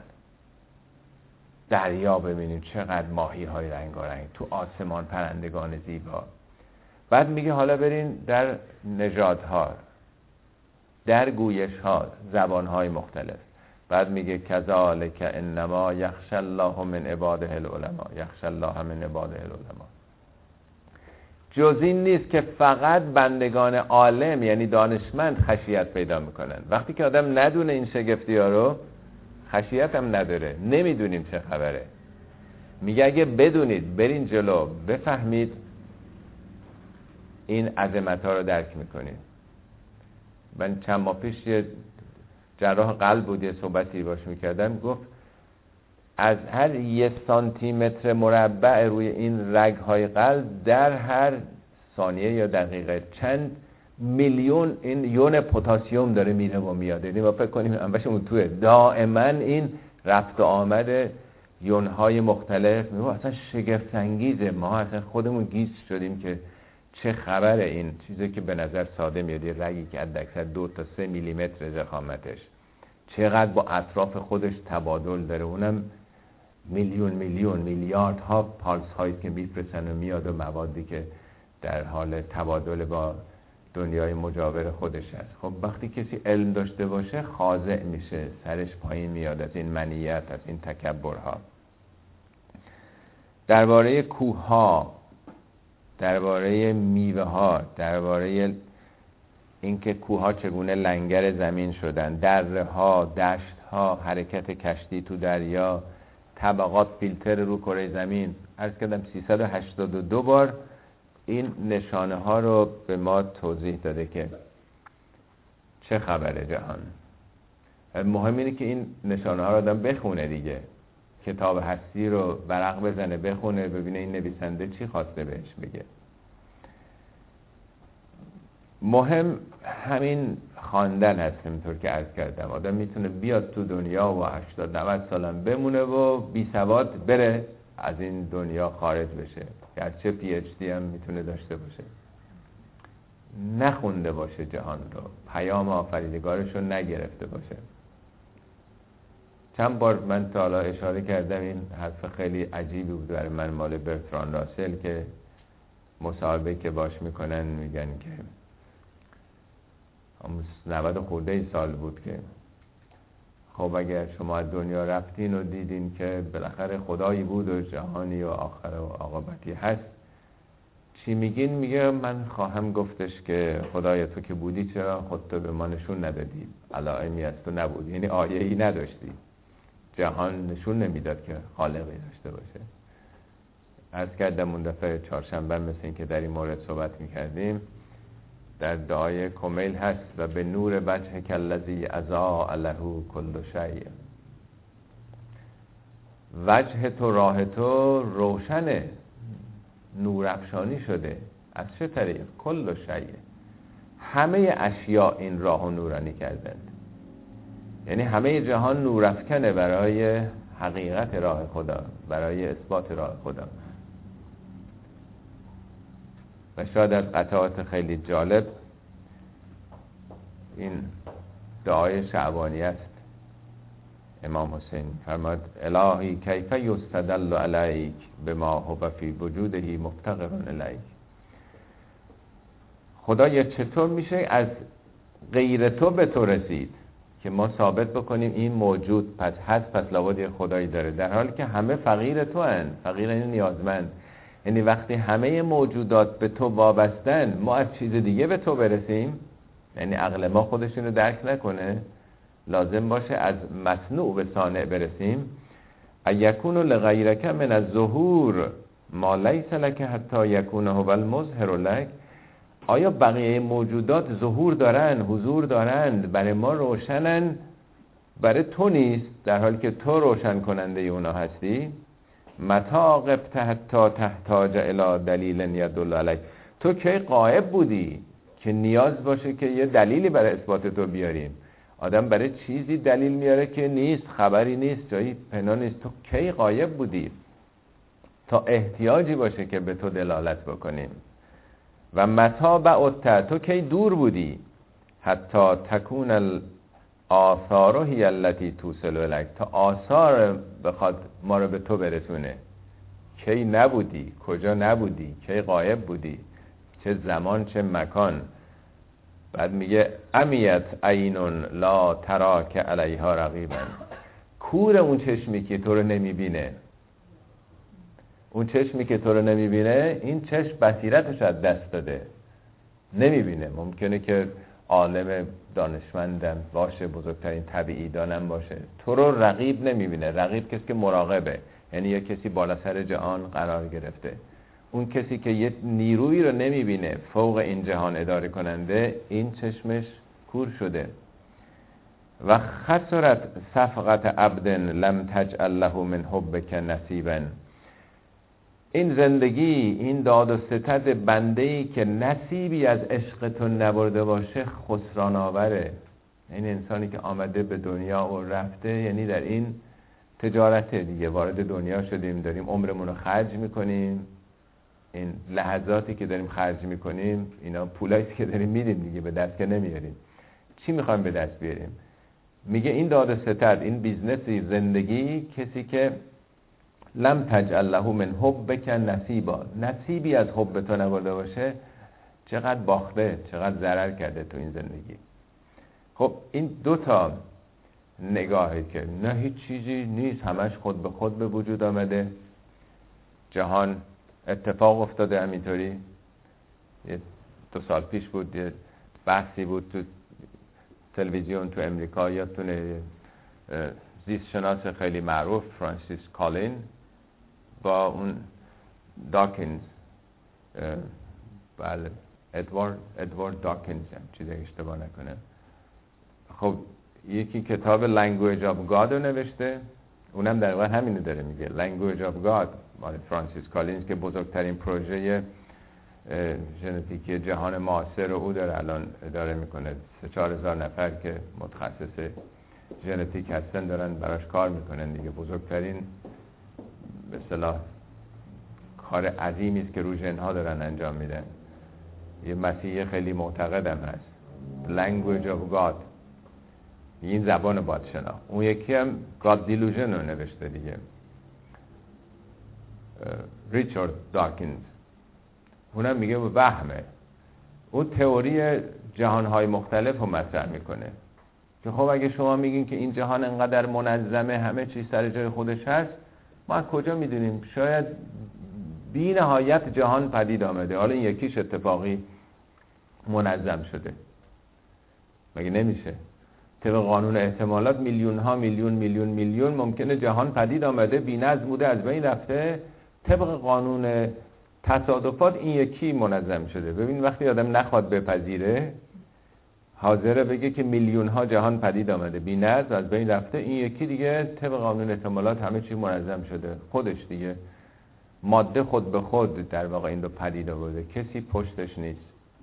دریا ببینین چقدر ماهی های رنگارنگ، تو آسمان پرندگان زیبا. بعد میگه حالا برین در نژادها، در گویش ها، زبان های مختلف. بعد میگه کذالک انما یخشى الله من عباده العلماء، یخشى الله من عباده العلماء. جز این نیست که فقط بندگان عالم یعنی دانشمند خشیت پیدا میکنن. وقتی که آدم ندونه این شگفتی ها رو، خشیت هم نداره، نمیدونیم چه خبره. میگه اگه بدونید، برین جلو، بفهمید، این عظمت ها رو درک میکنید. من چند ماه پیش یه جراح قلب بود، یه صحبتی باش میکردم، گفت از هر یه سانتی متر مربع روی این رگ های قلب در هر ثانیه یا دقیقه چند میلیون این یون پتاسیم داره میره و میاد. یعنی ما فکر کنیم همش اون توه، دائما این رفت و آمد یونهای مختلف. میگه اصلا شگفت انگیزه، ما اصلا خودمون گیج شدیم که چه خبره این چیزی که به نظر ساده میاد، یه رگی که حداکثر دو تا سه میلیمتر ضخامتش چقدر با اطراف خودش تبادل داره، اونم میلیون میلیون میلیارد ها پالس هایی که میفرستن و میاد و موادی که در حال تبادل با دنیای مجاور خودش هست. خب وقتی کسی علم داشته باشه خاضع میشه، سرش پایین میاد از این منیت، از این تکبرها. درباره کوه ها، درباره میوه ها، درباره اینکه کوه ها چگونه لنگر زمین شدن، دره ها، دشت ها، حرکت کشتی تو دریا، طبقات فیلتر رو کره زمین، عرض کردم سیصد و هشتاد و دو بار این نشانه ها رو به ما توضیح داده که چه خبره جهان. مهم اینه که این نشانه ها رو آدم بخونه دیگه، کتاب هستی رو ورق بزنه بخونه ببینه این نویسنده چی خواسته بهش بگه. مهم همین خواندن هست. همینطور که عرض کردم آدم میتونه بیاد تو دنیا و هشتاد نود سالم بمونه و بی سواد بره از این دنیا خارج بشه، گرچه پی اچ دی هم میتونه داشته باشه، نخونده باشه جهان رو، پیام آفریدگارش رو نگرفته باشه. چند بار من تا حالا اشاره کردم، این حرف خیلی عجیبی بود برای من، مال برتران راسل که مصاحبه که باش میکنن میگن که نود خورده ای سال بود که خب اگر شما از دنیا رفتین و دیدین که بالاخره خدایی بود و جهانی و آخر و عاقبتی هست، چی میگین؟ میگه من خواهم گفتش که خدای تو که بودی چرا خودتو به ما نشون ندادی؟ علائمی از تو نبود، یعنی آیه‌ای نداشتی، جهان نشون نمیداد که خالقی داشته باشه. عرض کردم اون دفعه چهارشنبه مثل این که در این مورد صحبت میکردیم، در دعای کمیل هست و به نور وجه کالذی اضاء له کل شیء. وجه تو، راه تو روشنه، نور افشانی شده. از چه طریق؟ کل شیء، همه اشیاء این راه و نورانی کردند، یعنی همه جهان نور افکنه برای حقیقت راه خدا، برای اثبات راه خدا. و شاید از قطعات خیلی جالب این دعای شعبانی است. امام حسین فرماد الهی کیف یستدل علیک بما هو فی وجوده مفتقر الیک. خدایا چطور میشه از غیر تو به تو رسید که ما ثابت بکنیم این موجود پس هست، پس لابد خدایی داره، در حالی که همه فقیر تو هن، فقیر این نیازمند. یعنی وقتی همه موجودات به تو وابستن، ما از چیز دیگه به تو برسیم، یعنی عقل ما خودشون رو درک نکنه، لازم باشه از مصنوع به صانع برسیم. ایکون لغیرک من الظهور ما لیس لک حتی یکون هو المظهر لک. آیا بقیه موجودات ظهور دارن، حضور دارند، برای ما روشنن، برای تو نیست، در حالی که تو روشن کننده اونا هستی. متا غبت حتی تحتاج الی دلیل یدل علیک. تو کی غایب بودی که نیاز باشه که یه دلیلی برای اثبات تو بیاریم؟ آدم برای چیزی دلیل میاره که نیست، خبری نیست، جایی پنهان نیست. تو کی غایب بودی تا احتیاجی باشه که به تو دلالت بکنیم؟ و متا بعدت، تو کی دور بودی حتی تکون الاثار هی التی توصل الیک، تا آثار بخواد ما رو به تو برسونه. کی نبودی، کجا نبودی، کی غایب بودی، چه زمان چه مکان. بعد میگه امیت عینون لا تراک علیها رقیبا. کور اون چشمی که تو رو نمیبینه، اون چشمی که تو رو نمیبینه، این چشم بصیرتش از دست داده، نمیبینه. ممکنه که عالم دانشمندم باشه، بزرگترین طبیعی دانم باشه، تو رو رقیب نمیبینه. رقیب کسی که مراقبه، یعنی یه کسی بالا سر جهان قرار گرفته. اون کسی که یه نیرویی رو نمیبینه فوق این جهان اداره کننده، این چشمش کور شده. و خسرت صفقت عبد لم تجعل له من حبک نصیبا. این زندگی، این داد و ستد بنده‌ای که نصیبی از عشق تو نبرده باشه خسران آوره. این انسانی که آمده به دنیا و رفته، یعنی در این تجارت دیگه، وارد دنیا شدیم، داریم عمرمون رو خرج میکنیم. این لحظاتی که داریم خرج میکنیم اینا پولایی که داریم میدیم دیگه، به دست که نمیاریم. چی میخوایم به دست بیاریم؟ میگه این داد و ستد، این بیزنسی، زندگی، کسی که لم تجعل له من حبک نصیبا، نصیبی از حب تو نبرده باشه، چقدر باخته، چقدر ضرر کرده تو این زندگی. خب این دو تا نگاهی که نه هیچ چیزی نیست، همش خود به خود به وجود آمده، جهان اتفاق افتاده همینطوری. یه دو سال پیش بود یه بحثی بود تو تلویزیون تو امریکا، یادتونه، زیست شناس خیلی معروف فرانسیس کالین با اون داکینز، بله ادوارد ادوارد داکینز هم چیزی اشتباه نکنم. خب یکی کتاب Language of God رو نوشته، اونم در واقع همینو داره میگه، Language of God مال فرانسیس کالینز که بزرگترین پروژه ژنتیکی جهان معاصر رو او داره الان اداره میکنه. سه چهار هزار نفر که متخصص ژنتیک هستن دارن براش کار میکنن دیگه. بزرگترین به اصطلاح کار عظیمی است که رو ژن‌ها دارن انجام میدن. یه مسیحی خیلی معتقدم هست، Language of God، این زبان باید شناخت. اون یکی هم God Delusion رو نوشته دیگه، ریچارد داکینز، اونم میگه وهمه. اون تئوری جهانهای مختلف رو مطرح میکنه که خب اگه شما میگین که این جهان انقدر منظمه، همه چیز سر جای خودش هست، ما از کجا میدونیم؟ شاید بی نهایت جهان پدید آمده، حالا این یکیش اتفاقی منظم شده، مگه نمیشه؟ طبق قانون احتمالات میلیون ها میلیون میلیون میلیون ممکنه جهان پدید آمده، بی نظم بوده، از بین رفته. طبق قانون تصادفات این یکی منظم شده. ببین وقتی آدم نخواد بپذیره، حاضره بگه که میلیون ها جهان پدید آمده، بی نظم از بین رفته، این یکی دیگه طبق قانون احتمالات همه چی منظم شده، خودش دیگه ماده خود به خود در واقع این رو پدید آورده، کسی پشتش نیست.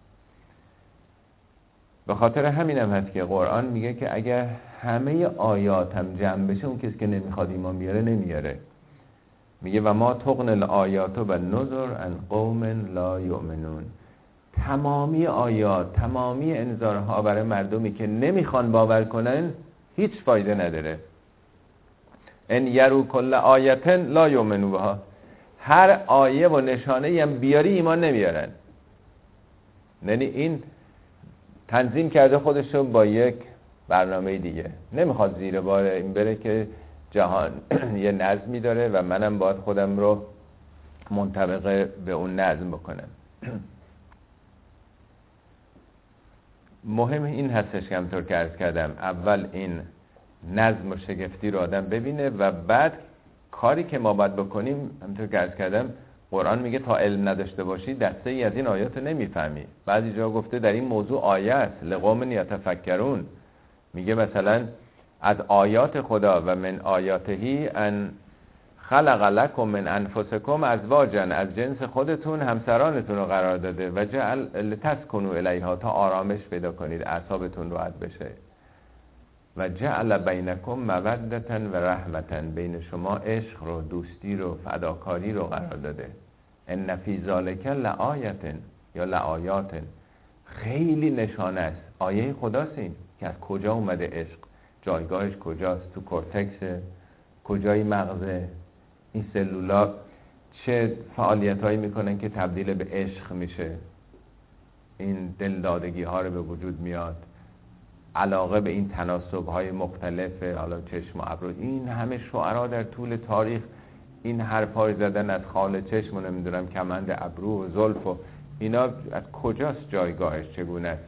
به خاطر همینم هست که قرآن میگه که اگر همه آیات هم جمع بشه، اون کسی که نمیخواد ایمان بیاره نمیاره. میگه و ما تغن الآیات و نذر عن قوم لا یؤمنون، تمامی آیات، تمامی انذارها برای مردمی که نمیخوان باور کنن هیچ فایده نداره. ان یرو کل آیت لا یؤمنوا بها، هر آیه و نشانه هم بیاری ایمان نمیارن. یعنی این تنظیم کرده خودشو با یک برنامه دیگه، نمیخواد زیر بار این بره که جهان یه نظمی داره و منم باید خودم رو منطبق به اون نظم بکنم. مهم این هستش که همطور که عرض کردم، اول این نظم و شگفتی رو آدم ببینه و بعد کاری که ما باید بکنیم، همطور که عرض کردم قرآن میگه تا علم نداشته باشی دسته ای از این آیات رو نمیفهمی. بعضی جا گفته در این موضوع آیه است، لقوم یتفکرون، میگه مثلا از آیات خدا و من آیاتهی ان خلق لکم من انفسکم ازواجا، از جنس خودتون همسرانتون رو قرار داده، و جعل لتسکنوا الیها، تا آرامش پیدا کنید، اعصابتون راحت بشه، و جعل بینکم مودة و رحمة، بین شما عشق رو، دوستی رو، فداکاری رو قرار داده. ان فی ذلک لآیة یا لآیات، خیلی نشانه است، آیه خداست این که از کجا اومده عشق، جایگاهش کجاست، تو کورتکس، کجای مغزه، این سلولا چه فعالیت هایی میکنن که تبدیل به عشق میشه، این دلدادگی ها رو به وجود میاد، علاقه به این تناسب های مختلف، حالا چشم و ابرو. این همه شعرا در طول تاریخ این حرفای زدن از خال چشم و نمیدونم کمند ابرو و زلف و اینا، از کجاست جایگاهش، چگونه است؟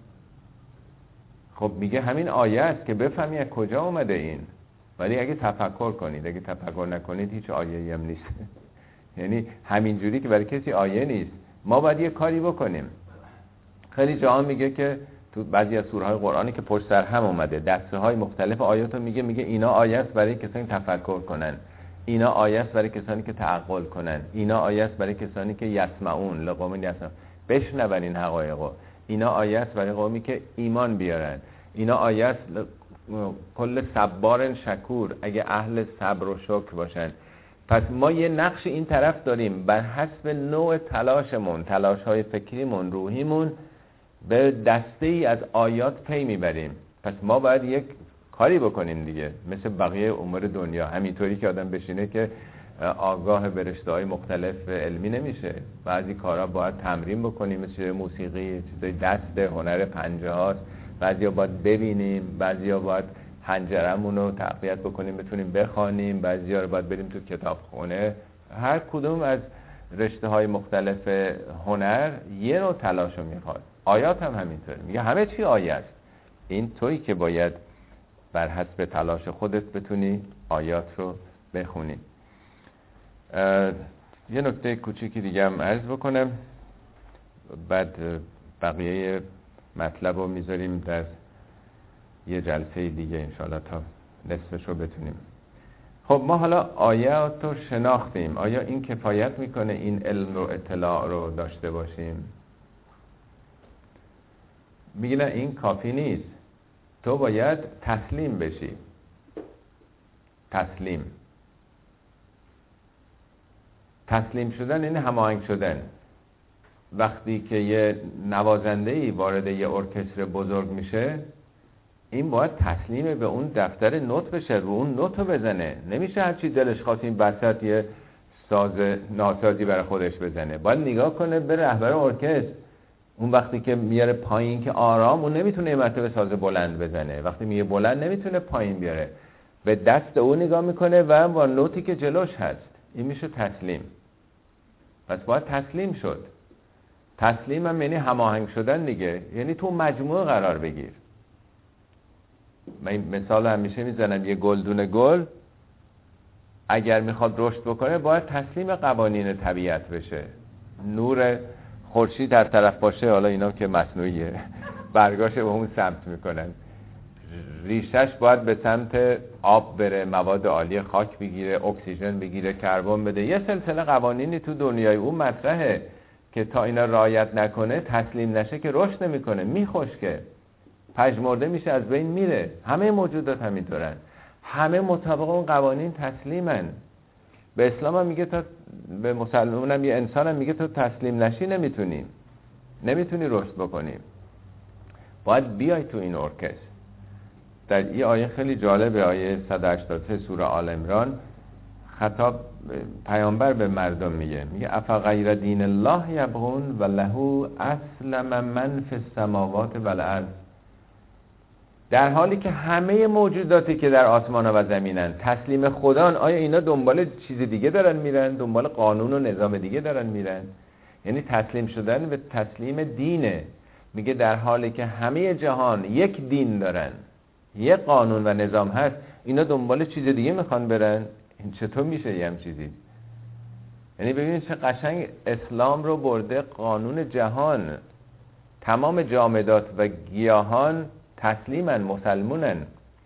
خب میگه همین آیه است که بفهمی از کجا اومده این. ولی اگه تفکر کنید، اگه تفکر نکنید هیچ آیه‌ای هم نیست. یعنی همینجوری که برای کسی آیه نیست، ما باید یه کاری بکنیم. خیلی جاها میگه که تو بعضی از سوره‌های قرآنی که پشت سر هم اومده، دسته‌های مختلف آیاتو میگه، میگه اینا آیه است برای کسانی که تفکر کنن، اینا آیه است برای کسانی که تعقل کنن، اینا آیه است برای کسانی که یسمعون، لقوم یسمعون، بشنون این حقایقو، اینا آیه است برای قومی که ایمان بیارن، اینا آیه است کل صبار شکور، اگه اهل صبر و شکر باشن. پس ما یه نقش این طرف داریم، بر حسب نوع تلاشمون، تلاش‌های فکریمون، روحیمون، به دسته ای از آیات پی میبریم. پس ما باید یک کاری بکنیم دیگه، مثل بقیه امور دنیا. همینطوری که آدم بشینه که آگاه به رشته‌های مختلف علمی نمیشه. بعضی کارا باید تمرین بکنیم، مثل موسیقی، چیزای دست، هنر پنجه هاست. بعضیا باید ببینیم، بعضیا باید حنجرمون رو تقویت بکنیم بتونیم بخوانیم، بعضیا رو باید بریم تو کتابخونه. هر کدوم از رشته‌های مختلف هنر یه نوع تلاش رو میخواد. آیات هم همینطوره، میگه همه چی آیه است. این تویی که باید بر حسب تلاش خودت بتونی آیات رو بخونی. یه نکته کوچیکی دیگه هم عرض بکنم، بعد بقیه مطلب رو میذاریم در یه جلسه دیگه انشاءالله تا نصفش رو بتونیم. خب ما حالا آیات رو شناختیم، آیا این کفایت میکنه این علم رو، اطلاع رو داشته باشیم؟ میگه نه، این کافی نیست، تو باید تسلیم بشی. تسلیم تسلیم شدن این هماهنگ شدن. وقتی که یه نوازنده‌ای وارد یه ارکستر بزرگ میشه، این باید تسلیم به اون دفتر نوت بشه، رو اون نوتو بزنه. نمیشه هرچی دلش خواست این وسط یه ساز ناسازی برای خودش بزنه. باید نگاه کنه به رهبر ارکستر. اون وقتی که میاره پایین که آرام، اون نمیتونه یه مرتبه ساز بلند بزنه. وقتی میگه بلند نمیتونه پایین بیاره. به دست اون نگاه میکنه و با نوتی که جلوش هست. این میشه تسلیم. پس باید تسلیم شد. تسلیم هم یعنی هماهنگ شدن دیگه، یعنی تو مجموعه قرار بگیر. من مثال همیشه میزنم، یه گلدون گل اگر میخواد رشد بکنه باید تسلیم قوانین طبیعت بشه. نور خورشید در طرف باشه، حالا اینا که مصنوعیه، برگاش به اون سمت میکنن. ریشش باید به سمت آب بره، مواد عالی خاک بگیره، اکسیژن بگیره، کربن بده. یه سلسله قوانینی تو دنیای اون مطرحه که تا اینا رعایت نکنه، تسلیم نشه که رشد نمیکنه، میخشکه، پژمرده میشه، از بین میره. همه موجودات همینطورن، همه مطابق اون قوانین تسلیمن. به اسلام هم میگه تا، به مسلمان هم، یه انسان هم میگه تو تسلیم نشی نمیتونی نمیتونی رشد بکنی. باید بیای تو این ارکستر. در این آیه خیلی جالبه، آیه صد و هشتاد و سه سوره آل عمران، خطاب پیامبر به مردم میگه میگه افغیر دین الله یبغون و له اسلم من فی السماوات و الارض. در حالی که همه موجوداتی که در آسمان و زمینن تسلیم خدان، آیا اینا دنبال چیز دیگه دارن میرن؟ دنبال قانون و نظام دیگه دارن میرن؟ یعنی تسلیم شدن به تسلیم دینه. میگه در حالی که همه جهان یک دین دارن، یک قانون و نظام هست، اینا دنبال چیز دیگه میخوان برن؟ این چطور میشه یه هم چیزی؟ یعنی ببینید چه قشنگ اسلام رو برده قانون جهان. تمام جامدات و گیاهان تسلیمن، مسلمونن.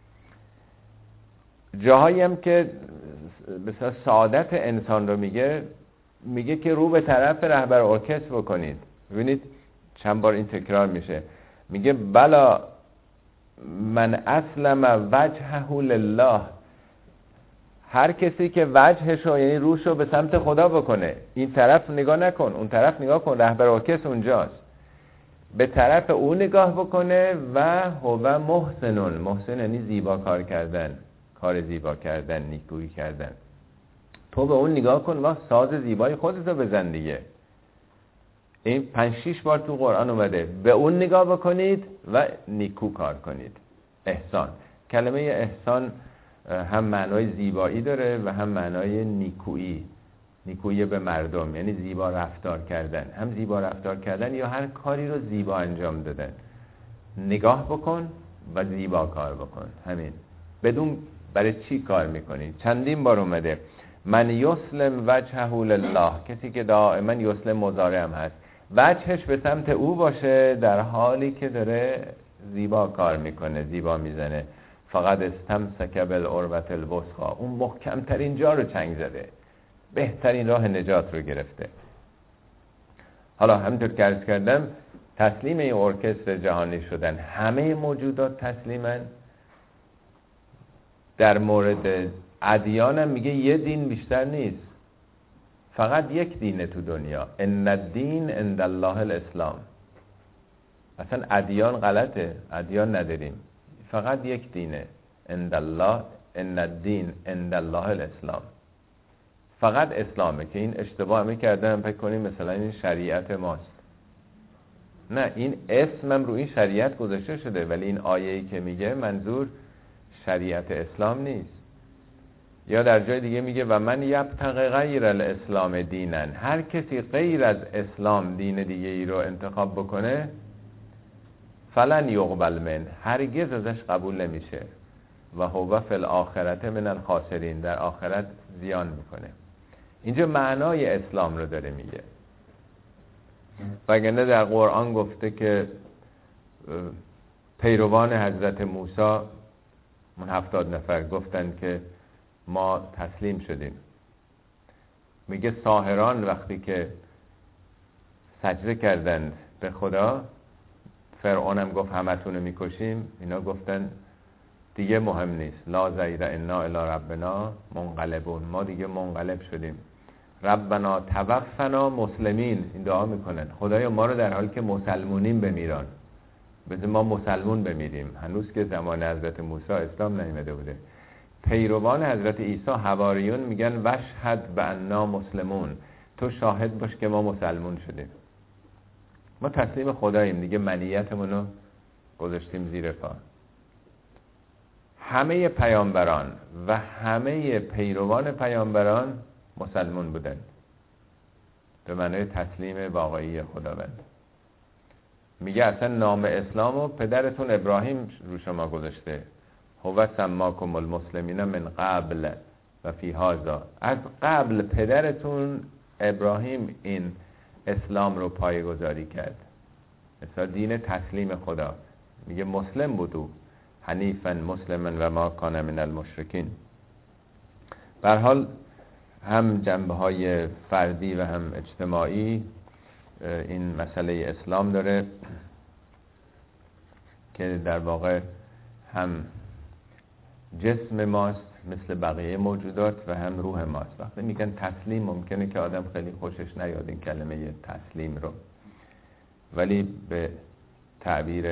جاهایی هم که مثلا سعادت انسان رو میگه، میگه که رو به طرف رهبر ارکستر بکنید. ببینید چند بار این تکرار میشه. میگه بلا من اسلم وجهه لله. هر کسی که وجهشو، یعنی روشو به سمت خدا بکنه، این طرف نگاه نکن، اون طرف نگاه کن، رهبر ارکستر اونجاست، به طرف اون نگاه بکنه و هو محسنون. محسن یعنی زیبا کار کردن، کار زیبا کردن، نیکویی کردن. تو به اون نگاه کن و ساز زیبای خودتو بزن دیگه. این پنج شیش بار تو قرآن اومده، به اون نگاه بکنید و نیکو کار کنید. احسان، کلمه احسان هم معنای زیبایی داره و هم معنای نیکویی. نیکویی به مردم یعنی زیبا رفتار کردن، هم زیبا رفتار کردن یا هر کاری رو زیبا انجام دادن. نگاه بکن و زیبا کار بکن. همین. بدون برای چی کار میکنی؟ چندین بار اومده من یسلم وجهه لله. کسی که دائما یسلم مضارع هم هست، وجهش به سمت او باشه در حالی که داره زیبا کار میکنه، زیبا میزنه. فقط استمسک بالعروة الوثقی. اون محکمترین جا رو چنگ زده، بهترین راه نجات رو گرفته. حالا همینطور که عرض کردم، تسلیم این ارکستر جهانی شدن، همه موجودات تسلیمن. در مورد ادیان هم میگه یه دین بیشتر نیست، فقط یک دینه تو دنیا، ان الدین عند الله الاسلام. اصلا ادیان غلطه، ادیان نداریم، فقط یک دینه، عند الله، ان الدین عند الله الاسلام، فقط اسلامه. که این اشتباه میکردن فکر کنیم مثلا این شریعت ماست، نه، این اسمم رو این شریعت گذاشته شده، ولی این آیه‌ای که میگه منظور شریعت اسلام نیست. یا در جای دیگه میگه و من یبتغی غیر الاسلام دینن، هر کسی غیر از اسلام دین دیگه ای رو انتخاب بکنه فلن یقبل من، هرگز ازش قبول نمیشه، و هو فی الاخرة من الخاسرین، در آخرت زیان میکنه. اینجا معنای اسلام رو داره میگه. وگرنه در قرآن گفته که پیروان حضرت موسی من هفتاد نفر گفتن که ما تسلیم شدیم. میگه ساحران وقتی که سجده کردند به خدا، فرعون هم گفت همتون رو میکشیم، اینا گفتن دیگه مهم نیست، لا ضیر انا الی ربنا منقلبون، ما دیگه منقلب شدیم. ربنا توفنا مسلمین، این دعا میکنن، خدایا ما رو در حالی که مسلمونیم بمیران، بذار ما مسلمون بمیریم. هنوز که زمان حضرت موسی اسلام نیامده بوده. پیروان حضرت عیسی حواریون میگن وشهد بأننا مسلمون، تو شاهد باش که ما مسلمون شدیم، ما تسلیم خداییم دیگه، منیتمون رو گذاشتیم زیر پا. همه پیامبران و همه پیروان پیامبران مسلمون بودن به معنای تسلیم واقعی خداوند. میگه اصلا نام اسلامو پدرتون ابراهیم رو شما گذاشته، هو سماکم المسلمین من قبل و فی هذا، از قبل پدرتون ابراهیم این اسلام رو پایه‌گذاری کرد، مثلا دین تسلیم خدا. میگه مسلم بود او، حنیفا مسلما و ما کان من المشرکین. به هر حال هم جنبه های فردی و هم اجتماعی این مسئله اسلام داره که در واقع هم جسم ماست مثل بقیه موجودات و هم روح ماست. وقتی میگن تسلیم ممکنه که آدم خیلی خوشش نیاد این کلمه تسلیم رو، ولی به تعبیر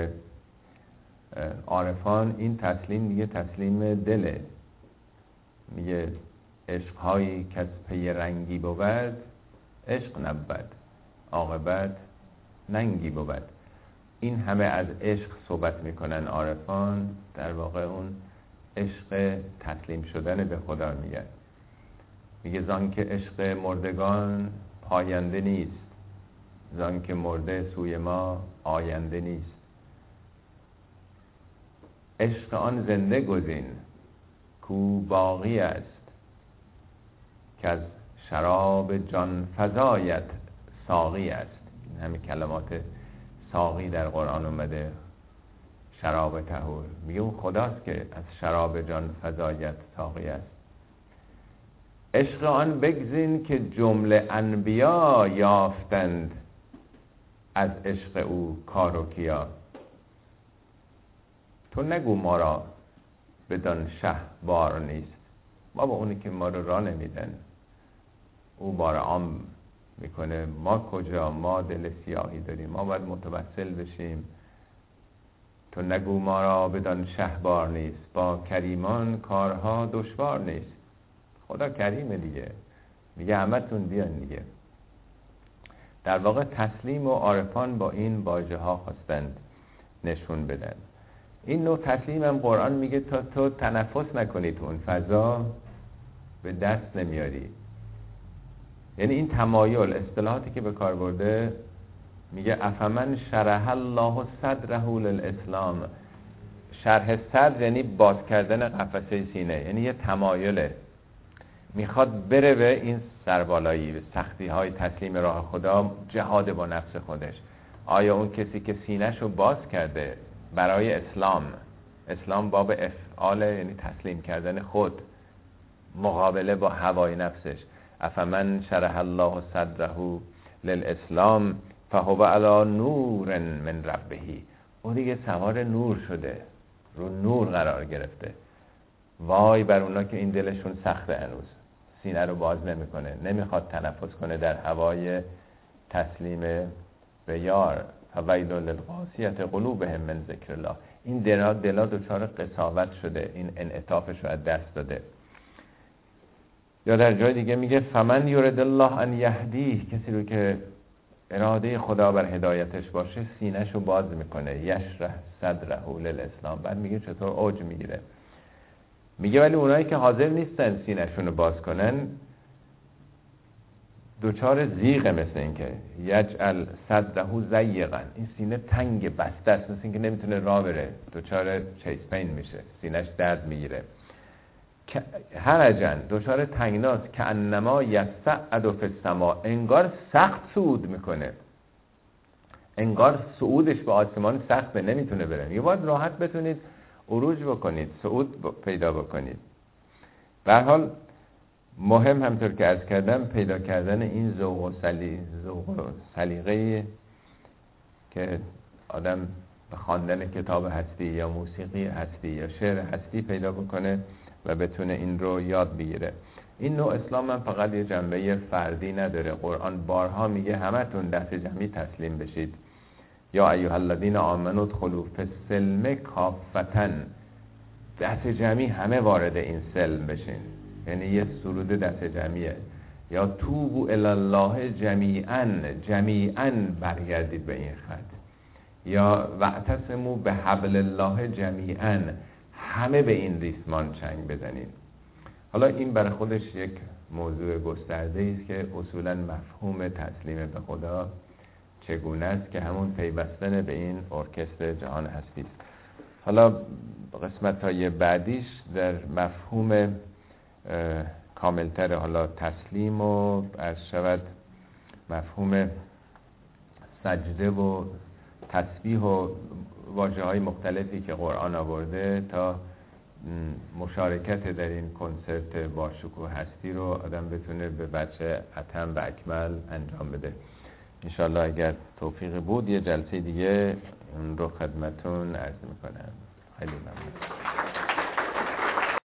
عارفان این تسلیم میگه تسلیم دله. میگه عشقهایی که از پی رنگی بود عشق نبود، عاقبت ننگی بود. این همه از عشق صحبت میکنن عارفان، در واقع اون عشق تسلیم شدن به خدا میگن. میگه زان که عشق مردگان پاینده نیست، زان که مرده سوی ما آینده نیست. عشق آن زنده گزین کو باقی است، که از شراب جان فزایت ساقی است. این همین کلمات ساقی در قرآن اومده، شراب طهور. میگه اون خداست که از شراب جان فزایت ساقی است. عشق آن بگزین که جمله انبیا یافتند، از عشق او کار و کیا. تو نگو ما را بدان شه بار نیست، ما با اونی که ما رو راه نمیدن او بار عام میکنه. ما کجا، ما دل سیاهی داریم، ما باید متوسل بشیم. تو نگو ما را بدان شه بار نیست، با کریمان کارها دشوار نیست. خدا کریمه دیگه، میگه همتون بیان دیگه. در واقع تسلیم و عارفان با این واژه ها خواستند نشون بدن. این نوع تسلیم هم قرآن میگه تا تو تنفس نکنی تو اون فضا به دست نمیاری. یعنی این تمایل، اصطلاحاتی که به کار برده، میگه افمن شرح الله صدره للاسلام. شرح صدر یعنی باز کردن قفسه سینه، یعنی یه تمایله، میخواد بره به این سربالایی، به سختی های تسلیم راه خدا، جهاد با نفس خودش. آیا اون کسی که سینه‌شو باز کرده برای اسلام، اسلام باب افعال یعنی تسلیم کردن خود، مقابله با هوای نفسش، افمن شرح الله صدره للاسلام فهو علی نور من ربه، اون دیگه سوار نور شده، رو نور قرار گرفته. وای بر اونا که این دلشون سخته، هنوز سینه رو باز نمیکنه، نمیخواد تنفس کنه در هوای تسلیم به یار. فویل للقاسیة قلوبهم من ذکر الله. این دلا دلا دچار قساوت شده، این انعطافش رو از دست داده. یا در جای دیگه میگه فمن یرد الله ان یهدیه، کسی رو که اراده خدا بر هدایتش باشه سینه‌ش رو باز میکنه. یشرح صدره للاسلام. بعد میگه چطور اوج میگیره. میگه ولی اونایی که حاضر نیستن سینه‌شون رو باز کنن دوچار زیغه، مثل این که یجعل صدره ضیقا، این سینه تنگ بسته است، مثل این که نمیتونه راه بره، دوچار چیس پین میشه، سینه‌اش درد میگیره. هرجن، دوچار تنگناست، که انما یصعد فی السماء، انگار سخت صعود میکنه، انگار صعودش به آسمان سخته، نمیتونه بره. یه باید راحت بتونید عروج بکنید، صعود پیدا بکنید. به هر حال مهم همطور که عرض کردم پیدا کردن این ذوق و سلی... ذوق و سلیقه که آدم به خواندن کتاب هستی یا موسیقی هستی یا شعر هستی پیدا بکنه و بتونه این رو یاد بگیره. این نوع اسلام هم فقط یه جنبه فردی نداره. قرآن بارها میگه همتون دست جمعی تسلیم بشید. یا ایها الذین آمنوا ادخلوا فی السلم کافة، دست جمعی همه وارد این سلم بشین، یعنی یه سرود دست جمعیه. یا توبوا الی الله جمیعا، جمیعا برگردید به این خط. یا واعتصموا بحبل الله جمیعا، همه به این ریسمان چنگ بزنید. حالا این برای خودش یک موضوع گسترده است که اصولا مفهوم تسلیم به خدا چگونه است که همون پیوستن به این ارکستر جهان هستی است. حالا قسمت های بعدیش در مفهوم کاملتر حالا تسلیم و از شود مفهوم سجده و تسبیح و واژه های مختلفی که قرآن آورده تا مشارکت در این کنسرت با شکوه هستی رو آدم بتونه به بچه اتم و اکمل انجام بده. انشاءالله اگر توفیق بود یه جلسه دیگه اون رو خدمتون عرض میکنم. خیلی ممنون.